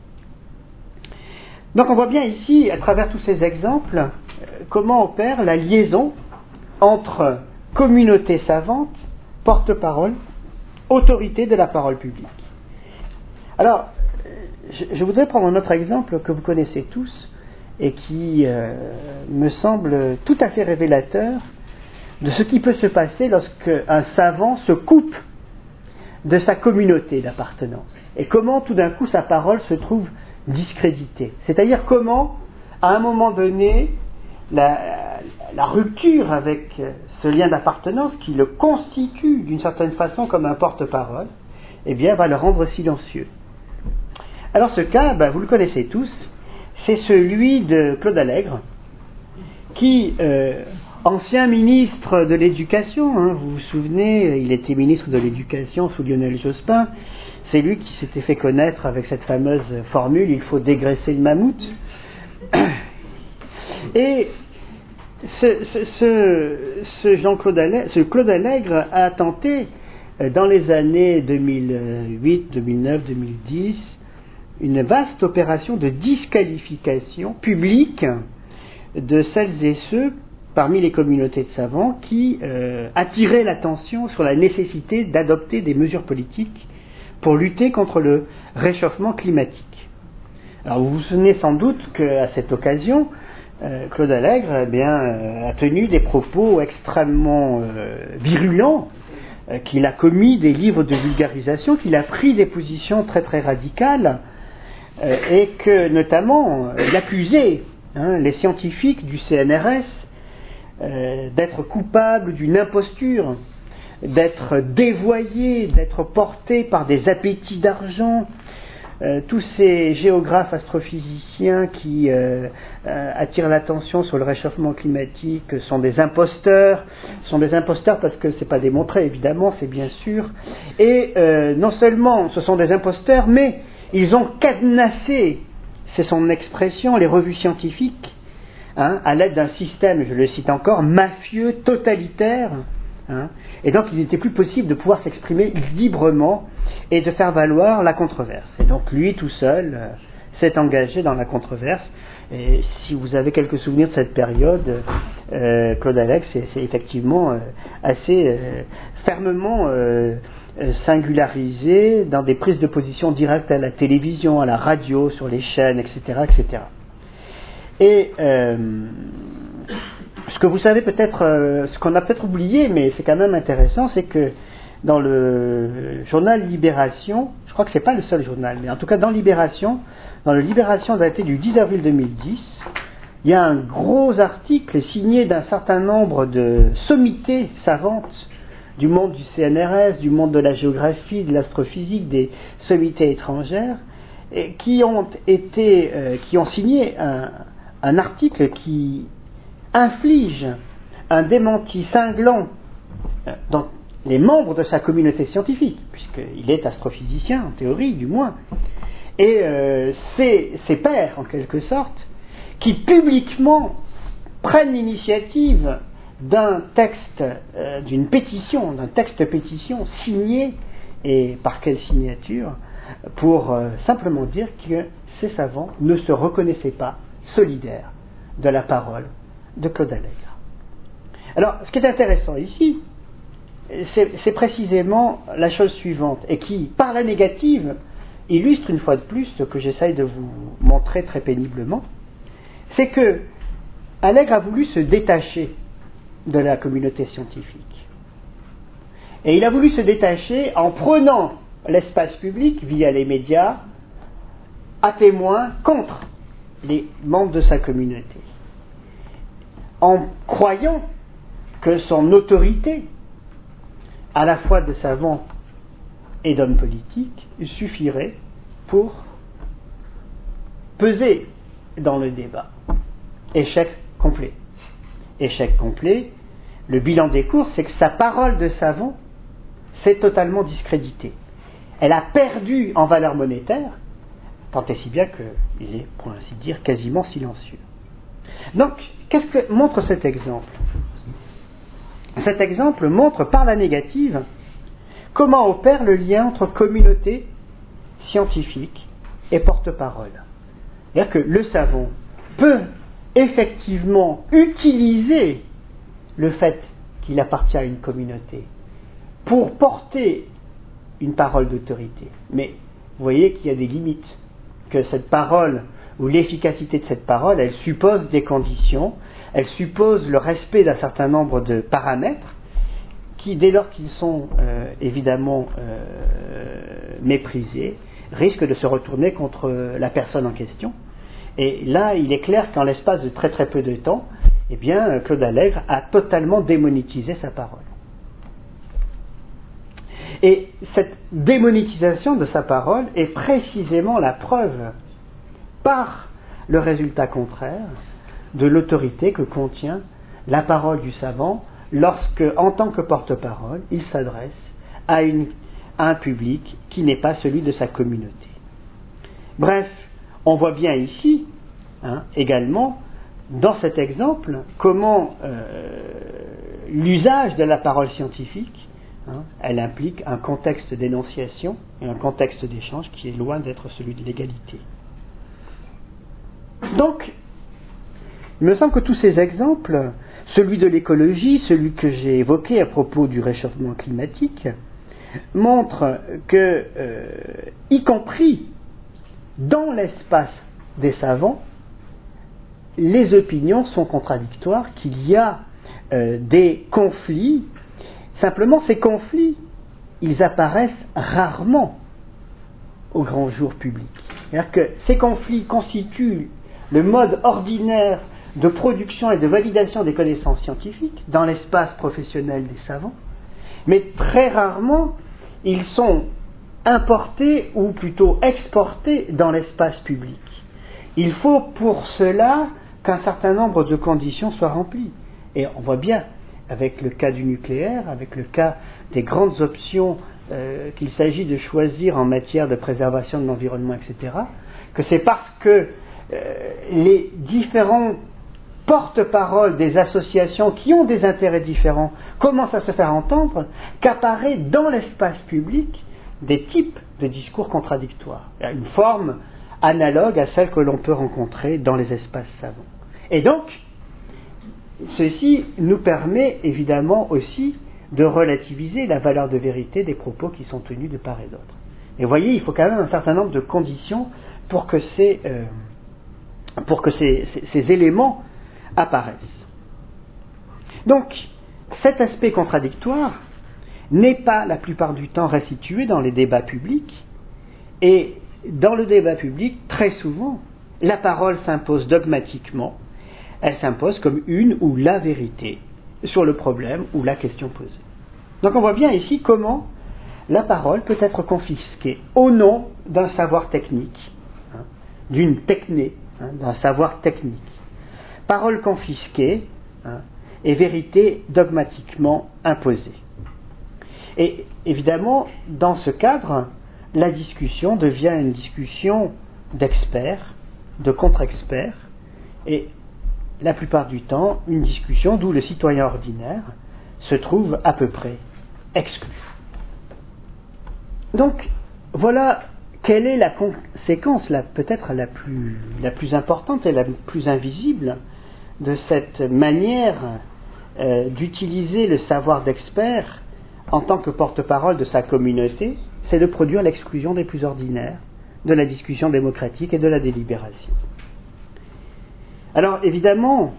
Donc on voit bien ici, à travers tous ces exemples, comment opère la liaison entre communauté savante, porte-parole, autorité de la parole publique. Alors, je voudrais prendre un autre exemple que vous connaissez tous et qui me semble tout à fait révélateur de ce qui peut se passer lorsque un savant se coupe de sa communauté d'appartenance et comment tout d'un coup sa parole se trouve discréditée. C'est-à-dire comment, à un moment donné, la rupture avec ce lien d'appartenance qui le constitue d'une certaine façon comme un porte-parole, va le rendre silencieux. Alors ce cas, vous le connaissez tous, c'est celui de Claude Allègre, qui, ancien ministre de l'Éducation, vous vous souvenez, il était ministre de l'Éducation sous Lionel Jospin, c'est lui qui s'était fait connaître avec cette fameuse formule « il faut dégraisser le mammouth ». Et ce Claude Allègre a tenté, dans les années 2008, 2009, 2010, une vaste opération de disqualification publique de celles et ceux parmi les communautés de savants qui attiraient l'attention sur la nécessité d'adopter des mesures politiques pour lutter contre le réchauffement climatique. Alors vous vous souvenez sans doute qu'à cette occasion, Claude Allègre a tenu des propos extrêmement virulents, qu'il a commis des livres de vulgarisation, qu'il a pris des positions très très radicales, et que notamment il accusait les scientifiques du CNRS d'être coupables d'une imposture, d'être dévoyés, d'être portés par des appétits d'argent. Tous ces géographes astrophysiciens qui attirent l'attention sur le réchauffement climatique sont des imposteurs. Sont des imposteurs parce que c'est pas démontré, évidemment, c'est bien sûr. Et non seulement ce sont des imposteurs, mais ils ont cadenassé, c'est son expression, les revues scientifiques, à l'aide d'un système, je le cite encore, mafieux, totalitaire. Et donc il n'était plus possible de pouvoir s'exprimer librement et de faire valoir la controverse. Et donc lui tout seul s'est engagé dans la controverse. Et si vous avez quelques souvenirs de cette période, Claude Allègre c'est effectivement assez fermement singularisé dans des prises de position directes à la télévision, à la radio, sur les chaînes, etc. etc. Et ce que vous savez peut-être, ce qu'on a peut-être oublié, mais c'est quand même intéressant, c'est que dans le journal Libération, je crois que c'est pas le seul journal, mais en tout cas dans Libération, dans le Libération daté du 10 avril 2010, il y a un gros article signé d'un certain nombre de sommités savantes du monde du CNRS, du monde de la géographie, de l'astrophysique, des sommités étrangères, et qui ont signé un article qui inflige un démenti cinglant dans les membres de sa communauté scientifique, puisqu'il est astrophysicien, en théorie du moins, et ses pairs, en quelque sorte, qui publiquement prennent l'initiative d'un texte, d'une pétition, d'un texte pétition signé, et par quelle signature, pour simplement dire que ces savants ne se reconnaissaient pas solidaires de la parole de Claude Allègre. Alors, ce qui est intéressant ici, c'est précisément la chose suivante, et qui, par la négative, illustre une fois de plus ce que j'essaye de vous montrer très péniblement, c'est que Allègre a voulu se détacher de la communauté scientifique. Et il a voulu se détacher en prenant l'espace public, via les médias, à témoin contre les membres de sa communauté, en croyant que son autorité, à la fois de savant et d'homme politique, suffirait pour peser dans le débat. Échec complet. Échec complet, le bilan des courses, c'est que sa parole de savant s'est totalement discréditée. Elle a perdu en valeur monétaire, tant et si bien qu'il est, pour ainsi dire, quasiment silencieux. Donc, qu'est-ce que montre cet exemple ? Cet exemple montre par la négative comment opère le lien entre communauté scientifique et porte-parole. C'est-à-dire que le savant peut effectivement utiliser le fait qu'il appartient à une communauté pour porter une parole d'autorité. Mais vous voyez qu'il y a des limites, que cette parole, ou l'efficacité de cette parole, elle suppose des conditions, elle suppose le respect d'un certain nombre de paramètres qui, dès lors qu'ils sont évidemment méprisés, risquent de se retourner contre la personne en question. Et là, il est clair qu'en l'espace de très très peu de temps, eh bien, Claude Allègre a totalement démonétisé sa parole. Et cette démonétisation de sa parole est précisément la preuve, par le résultat contraire, de l'autorité que contient la parole du savant lorsque, en tant que porte-parole, il s'adresse à un public qui n'est pas celui de sa communauté. Bref, on voit bien ici, également, dans cet exemple, comment l'usage de la parole scientifique, elle implique un contexte d'énonciation et un contexte d'échange qui est loin d'être celui de l'égalité. Donc, il me semble que tous ces exemples, celui de l'écologie, celui que j'ai évoqué à propos du réchauffement climatique, montrent que, y compris dans l'espace des savants, les opinions sont contradictoires, qu'il y a des conflits. Simplement, ces conflits, ils apparaissent rarement au grand jour public. C'est-à-dire que ces conflits constituent le mode ordinaire de production et de validation des connaissances scientifiques dans l'espace professionnel des savants, mais très rarement, ils sont importés ou plutôt exportés dans l'espace public. Il faut pour cela qu'un certain nombre de conditions soient remplies. Et on voit bien, avec le cas du nucléaire, avec le cas des grandes options qu'il s'agit de choisir en matière de préservation de l'environnement, etc., que c'est parce que les différents porte-parole des associations qui ont des intérêts différents commencent à se faire entendre qu'apparaît dans l'espace public des types de discours contradictoires. Il y a une forme analogue à celle que l'on peut rencontrer dans les espaces savants. Et donc, ceci nous permet évidemment aussi de relativiser la valeur de vérité des propos qui sont tenus de part et d'autre. Et vous voyez, il faut quand même un certain nombre de conditions pour que ces éléments apparaissent. Donc, cet aspect contradictoire n'est pas la plupart du temps restitué dans les débats publics, et dans le débat public, très souvent, la parole s'impose dogmatiquement, elle s'impose comme une ou la vérité sur le problème ou la question posée. Donc on voit bien ici comment la parole peut être confisquée au nom d'un savoir technique, d'une techné, d'un savoir technique. Parole confisquée et vérité dogmatiquement imposée. Et évidemment, dans ce cadre, la discussion devient une discussion d'experts, de contre-experts, et la plupart du temps, une discussion d'où le citoyen ordinaire se trouve à peu près exclu. Donc, voilà quelle est la conséquence, peut-être la plus importante et la plus invisible de cette manière d'utiliser le savoir d'expert en tant que porte-parole de sa communauté, c'est de produire l'exclusion des plus ordinaires, de la discussion démocratique et de la délibération. Alors évidemment,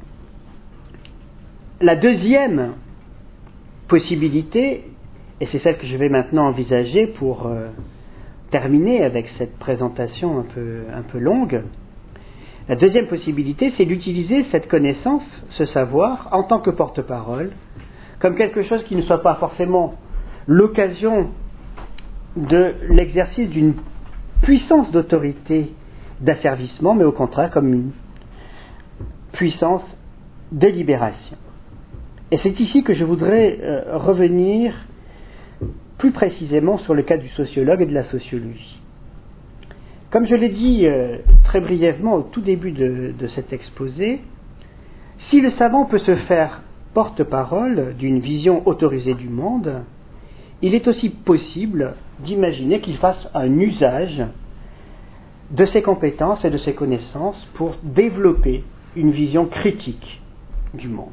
la deuxième possibilité, et c'est celle que je vais maintenant envisager pour terminer avec cette présentation un peu longue, la deuxième possibilité, c'est d'utiliser cette connaissance, ce savoir, en tant que porte-parole, comme quelque chose qui ne soit pas forcément l'occasion de l'exercice d'une puissance d'autorité d'asservissement, mais au contraire comme une puissance de libération. Et c'est ici que je voudrais revenir plus précisément sur le cas du sociologue et de la sociologie. Comme je l'ai dit très brièvement au tout début de cet exposé, si le savant peut se faire porte-parole d'une vision autorisée du monde, il est aussi possible d'imaginer qu'il fasse un usage de ses compétences et de ses connaissances pour développer une vision critique du monde.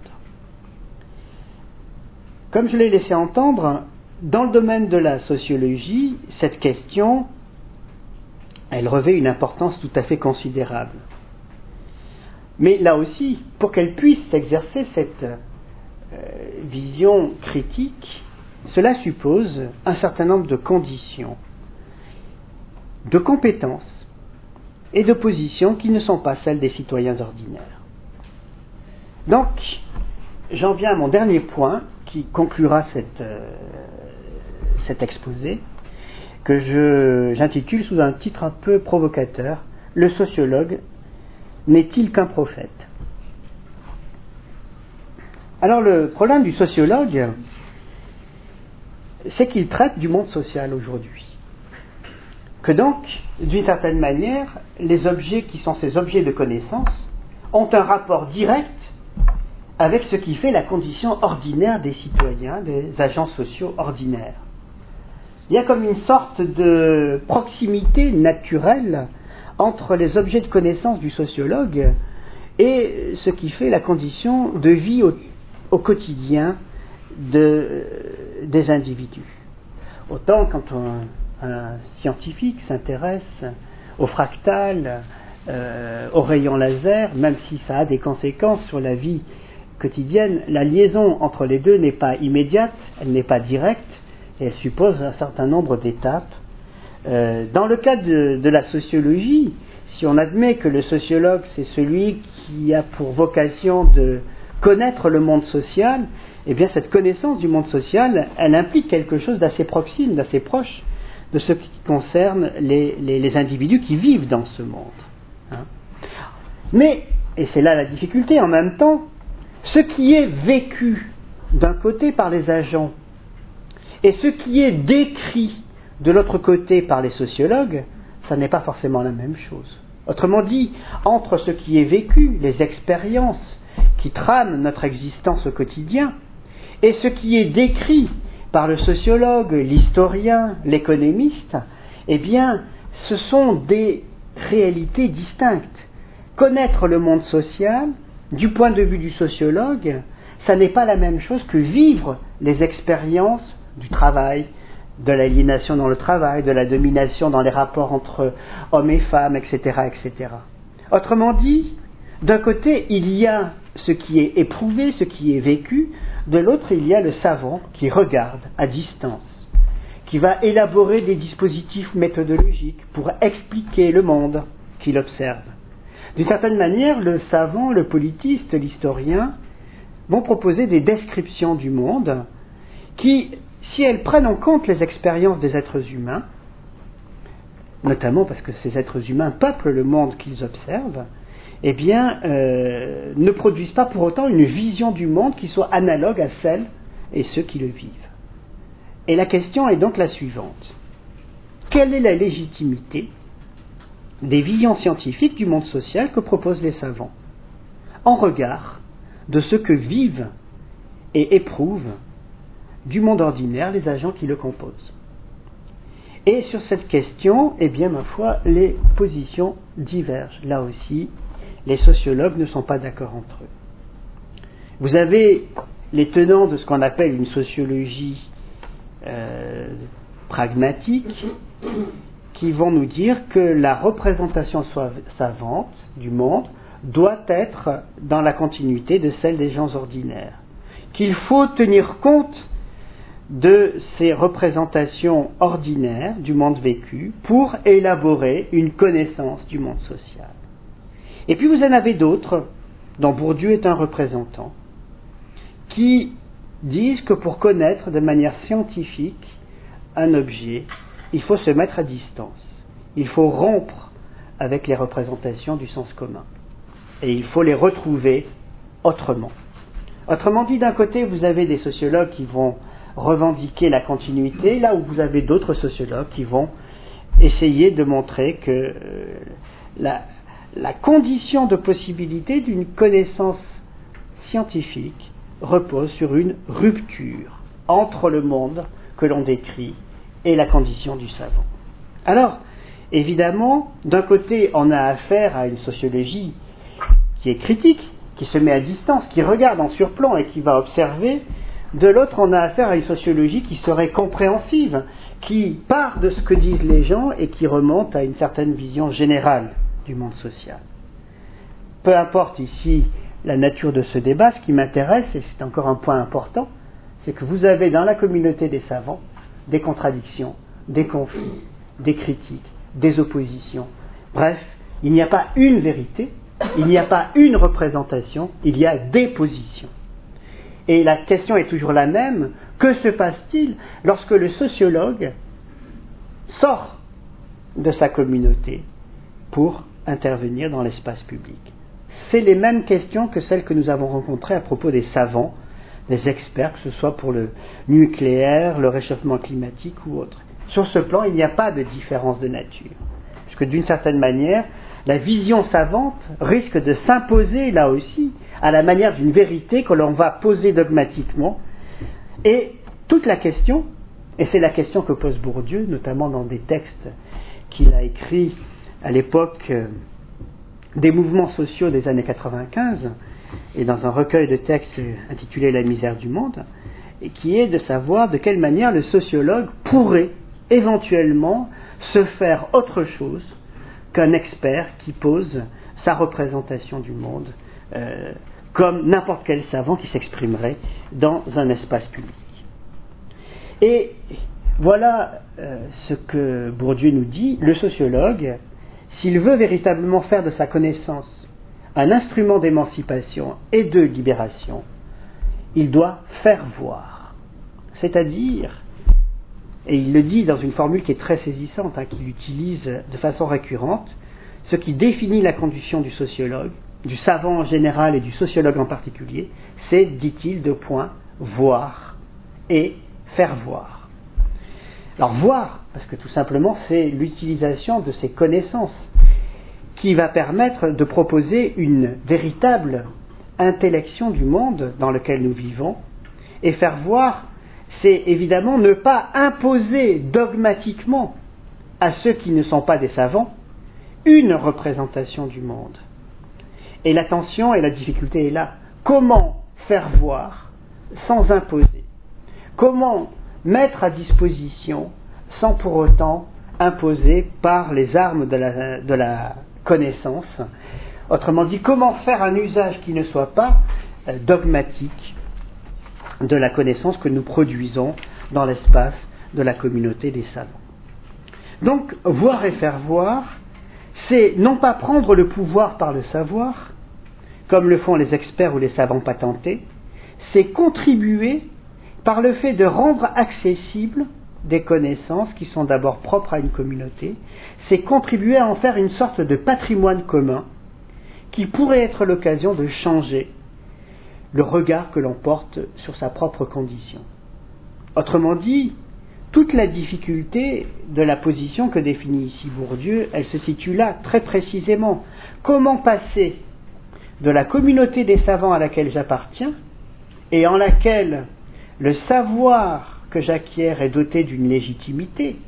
Comme je l'ai laissé entendre, dans le domaine de la sociologie, cette question, elle revêt une importance tout à fait considérable. Mais là aussi, pour qu'elle puisse exercer cette vision critique, cela suppose un certain nombre de conditions, de compétences et de positions qui ne sont pas celles des citoyens ordinaires. Donc, j'en viens à mon dernier point qui conclura cet exposé, que j'intitule sous un titre un peu provocateur, « Le sociologue n'est-il qu'un prophète ?» Alors le problème du sociologue, c'est qu'il traite du monde social aujourd'hui. Que donc, d'une certaine manière, les objets qui sont ces objets de connaissance ont un rapport direct avec ce qui fait la condition ordinaire des citoyens, des agents sociaux ordinaires. Il y a comme une sorte de proximité naturelle entre les objets de connaissance du sociologue et ce qui fait la condition de vie au quotidien des individus. Autant quand un scientifique s'intéresse au fractal, au rayon laser, même si ça a des conséquences sur la vie quotidienne, la liaison entre les deux n'est pas immédiate, elle n'est pas directe, et elle suppose un certain nombre d'étapes. Dans le cas de la sociologie, si on admet que le sociologue c'est celui qui a pour vocation de connaître le monde social, eh bien cette connaissance du monde social, elle implique quelque chose d'assez proxime, d'assez proche de ce qui concerne les individus qui vivent dans ce monde. Mais, et c'est là la difficulté, en même temps, ce qui est vécu d'un côté par les agents et ce qui est décrit de l'autre côté par les sociologues, ça n'est pas forcément la même chose. Autrement dit, entre ce qui est vécu, les expériences qui trament notre existence au quotidien, et ce qui est décrit par le sociologue, l'historien, l'économiste, eh bien, ce sont des réalités distinctes. Connaître le monde social, du point de vue du sociologue, ça n'est pas la même chose que vivre les expériences du travail, de l'aliénation dans le travail, de la domination dans les rapports entre hommes et femmes, etc., etc. Autrement dit, d'un côté, il y a ce qui est éprouvé, ce qui est vécu, de l'autre, il y a le savant qui regarde à distance, qui va élaborer des dispositifs méthodologiques pour expliquer le monde qu'il observe. D'une certaine manière, le savant, le politiste, l'historien vont proposer des descriptions du monde qui, si elles prennent en compte les expériences des êtres humains, notamment parce que ces êtres humains peuplent le monde qu'ils observent, eh bien, ne produisent pas pour autant une vision du monde qui soit analogue à celle et ceux qui le vivent. Et la question est donc la suivante. Quelle est la légitimité des visions scientifiques du monde social que proposent les savants, en regard de ce que vivent et éprouvent du monde ordinaire les agents qui le composent? Et sur cette question, eh bien, ma foi, les positions divergent. Là aussi, les sociologues ne sont pas d'accord entre eux. Vous avez les tenants de ce qu'on appelle une sociologie pragmatiques qui vont nous dire que la représentation savante du monde doit être dans la continuité de celle des gens ordinaires, qu'il faut tenir compte de ces représentations ordinaires du monde vécu pour élaborer une connaissance du monde social. Et puis vous en avez d'autres, dont Bourdieu est un représentant, qui disent que pour connaître de manière scientifique un objet, il faut se mettre à distance, il faut rompre avec les représentations du sens commun, et il faut les retrouver autrement. Autrement dit, d'un côté, vous avez des sociologues qui vont revendiquer la continuité, là où vous avez d'autres sociologues qui vont essayer de montrer que la condition de possibilité d'une connaissance scientifique repose sur une rupture entre le monde que l'on décrit et la condition du savant. Alors, évidemment, d'un côté, on a affaire à une sociologie qui est critique, qui se met à distance, qui regarde en surplomb et qui va observer. De l'autre, on a affaire à une sociologie qui serait compréhensive, qui part de ce que disent les gens et qui remonte à une certaine vision générale du monde social. Peu importe ici la nature de ce débat, ce qui m'intéresse, et c'est encore un point important, c'est que vous avez dans la communauté des savants des contradictions, des conflits, des critiques, des oppositions. Bref, il n'y a pas une vérité, il n'y a pas une représentation, il y a des positions. Et la question est toujours la même, que se passe-t-il lorsque le sociologue sort de sa communauté pour intervenir dans l'espace public? C'est les mêmes questions que celles que nous avons rencontrées à propos des savants, des experts, que ce soit pour le nucléaire, le réchauffement climatique ou autre. Sur ce plan, il n'y a pas de différence de nature. Parce que d'une certaine manière, la vision savante risque de s'imposer là aussi à la manière d'une vérité que l'on va poser dogmatiquement. Et toute la question, et c'est la question que pose Bourdieu, notamment dans des textes qu'il a écrits à l'époque des mouvements sociaux des années 95, et dans un recueil de textes intitulé La misère du monde, et qui est de savoir de quelle manière le sociologue pourrait éventuellement se faire autre chose qu'un expert qui pose sa représentation du monde comme n'importe quel savant qui s'exprimerait dans un espace public. Et voilà ce que Bourdieu nous dit, le sociologue, s'il veut véritablement faire de sa connaissance un instrument d'émancipation et de libération, il doit faire voir. C'est-à-dire, et il le dit dans une formule qui est très saisissante, qu'il utilise de façon récurrente, ce qui définit la condition du sociologue, du savant en général et du sociologue en particulier, c'est, dit-il, deux points, voir et faire voir. Alors voir, parce que tout simplement c'est l'utilisation de ces connaissances qui va permettre de proposer une véritable intellection du monde dans lequel nous vivons, et faire voir, c'est évidemment ne pas imposer dogmatiquement à ceux qui ne sont pas des savants une représentation du monde. Et la tension et la difficulté est là. Comment faire voir sans imposer? Comment mettre à disposition sans pour autant imposer par les armes de la connaissance? Autrement dit, comment faire un usage qui ne soit pas dogmatique de la connaissance que nous produisons dans l'espace de la communauté des savants. Donc, voir et faire voir, c'est non pas prendre le pouvoir par le savoir, comme le font les experts ou les savants patentés, c'est contribuer par le fait de rendre accessibles des connaissances qui sont d'abord propres à une communauté, c'est contribuer à en faire une sorte de patrimoine commun qui pourrait être l'occasion de changer le regard que l'on porte sur sa propre condition. Autrement dit, toute la difficulté de la position que définit ici Bourdieu, elle se situe là, très précisément. Comment passer de la communauté des savants à laquelle j'appartiens, et en laquelle le savoir que j'acquiers est doté d'une légitimité,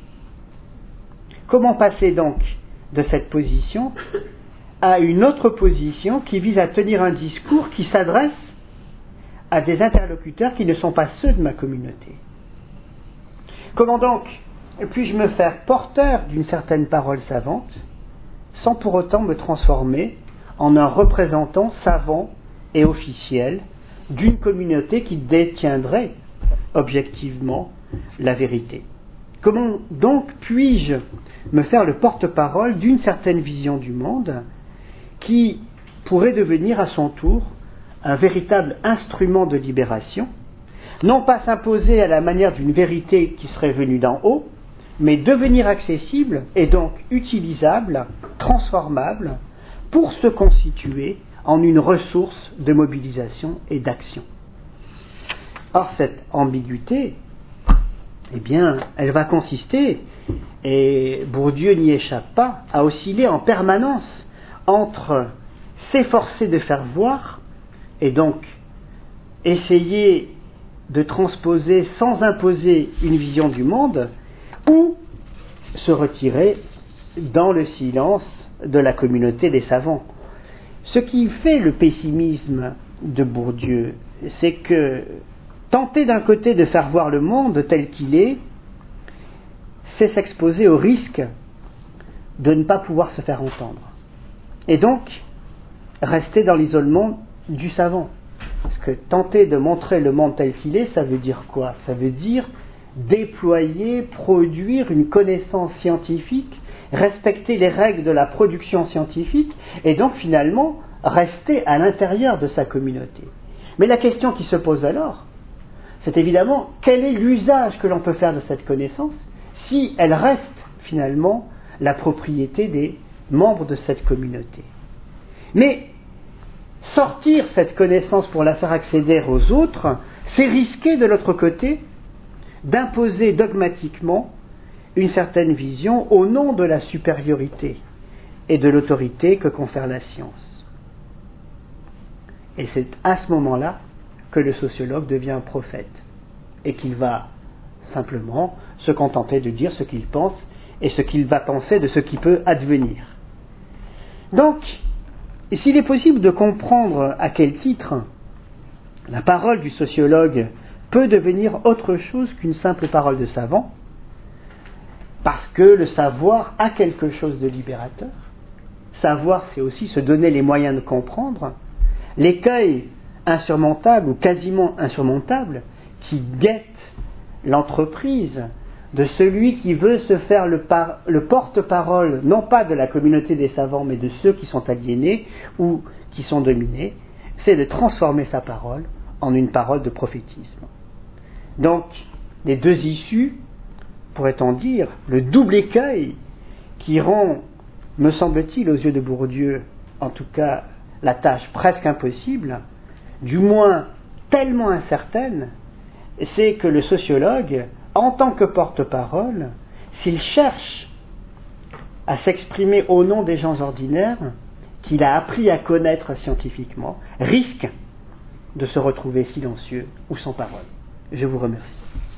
comment passer donc de cette position à une autre position qui vise à tenir un discours qui s'adresse à des interlocuteurs qui ne sont pas ceux de ma communauté? Comment donc puis-je me faire porteur d'une certaine parole savante, sans pour autant me transformer en un représentant savant et officiel d'une communauté qui détiendrait objectivement la vérité? Comment donc puis-je me faire le porte-parole d'une certaine vision du monde qui pourrait devenir à son tour un véritable instrument de libération, non pas s'imposer à la manière d'une vérité qui serait venue d'en haut, mais devenir accessible et donc utilisable, transformable, pour se constituer en une ressource de mobilisation et d'action. Or, cette ambiguïté, eh bien, elle va consister, et Bourdieu n'y échappe pas, à osciller en permanence entre s'efforcer de faire voir, et donc essayer de transposer sans imposer une vision du monde, ou se retirer dans le silence de la communauté des savants. Ce qui fait le pessimisme de Bourdieu, c'est que tenter d'un côté de faire voir le monde tel qu'il est, c'est s'exposer au risque de ne pas pouvoir se faire entendre. Et donc, rester dans l'isolement du savant. Parce que tenter de montrer le monde tel qu'il est, ça veut dire quoi? Ça veut dire déployer, produire une connaissance scientifique, respecter les règles de la production scientifique, et donc finalement rester à l'intérieur de sa communauté. Mais la question qui se pose alors, c'est évidemment quel est l'usage que l'on peut faire de cette connaissance si elle reste finalement la propriété des membres de cette communauté. Mais sortir cette connaissance pour la faire accéder aux autres, c'est risquer de l'autre côté d'imposer dogmatiquement une certaine vision au nom de la supériorité et de l'autorité que confère la science. Et c'est à ce moment-là que le sociologue devient un prophète et qu'il va simplement se contenter de dire ce qu'il pense et ce qu'il va penser de ce qui peut advenir. Donc, s'il est possible de comprendre à quel titre la parole du sociologue peut devenir autre chose qu'une simple parole de savant, parce que le savoir a quelque chose de libérateur. Savoir, c'est aussi se donner les moyens de comprendre. L'écueil insurmontable ou quasiment insurmontable qui guette l'entreprise de celui qui veut se faire le porte-parole, non pas de la communauté des savants, mais de ceux qui sont aliénés ou qui sont dominés, c'est de transformer sa parole en une parole de prophétisme. Donc, les deux issues, pourrait-on dire, le double écueil qui rend, me semble-t-il, aux yeux de Bourdieu, en tout cas, la tâche presque impossible, du moins tellement incertaine, c'est que le sociologue, en tant que porte-parole, s'il cherche à s'exprimer au nom des gens ordinaires, qu'il a appris à connaître scientifiquement, risque de se retrouver silencieux ou sans parole. Je vous remercie.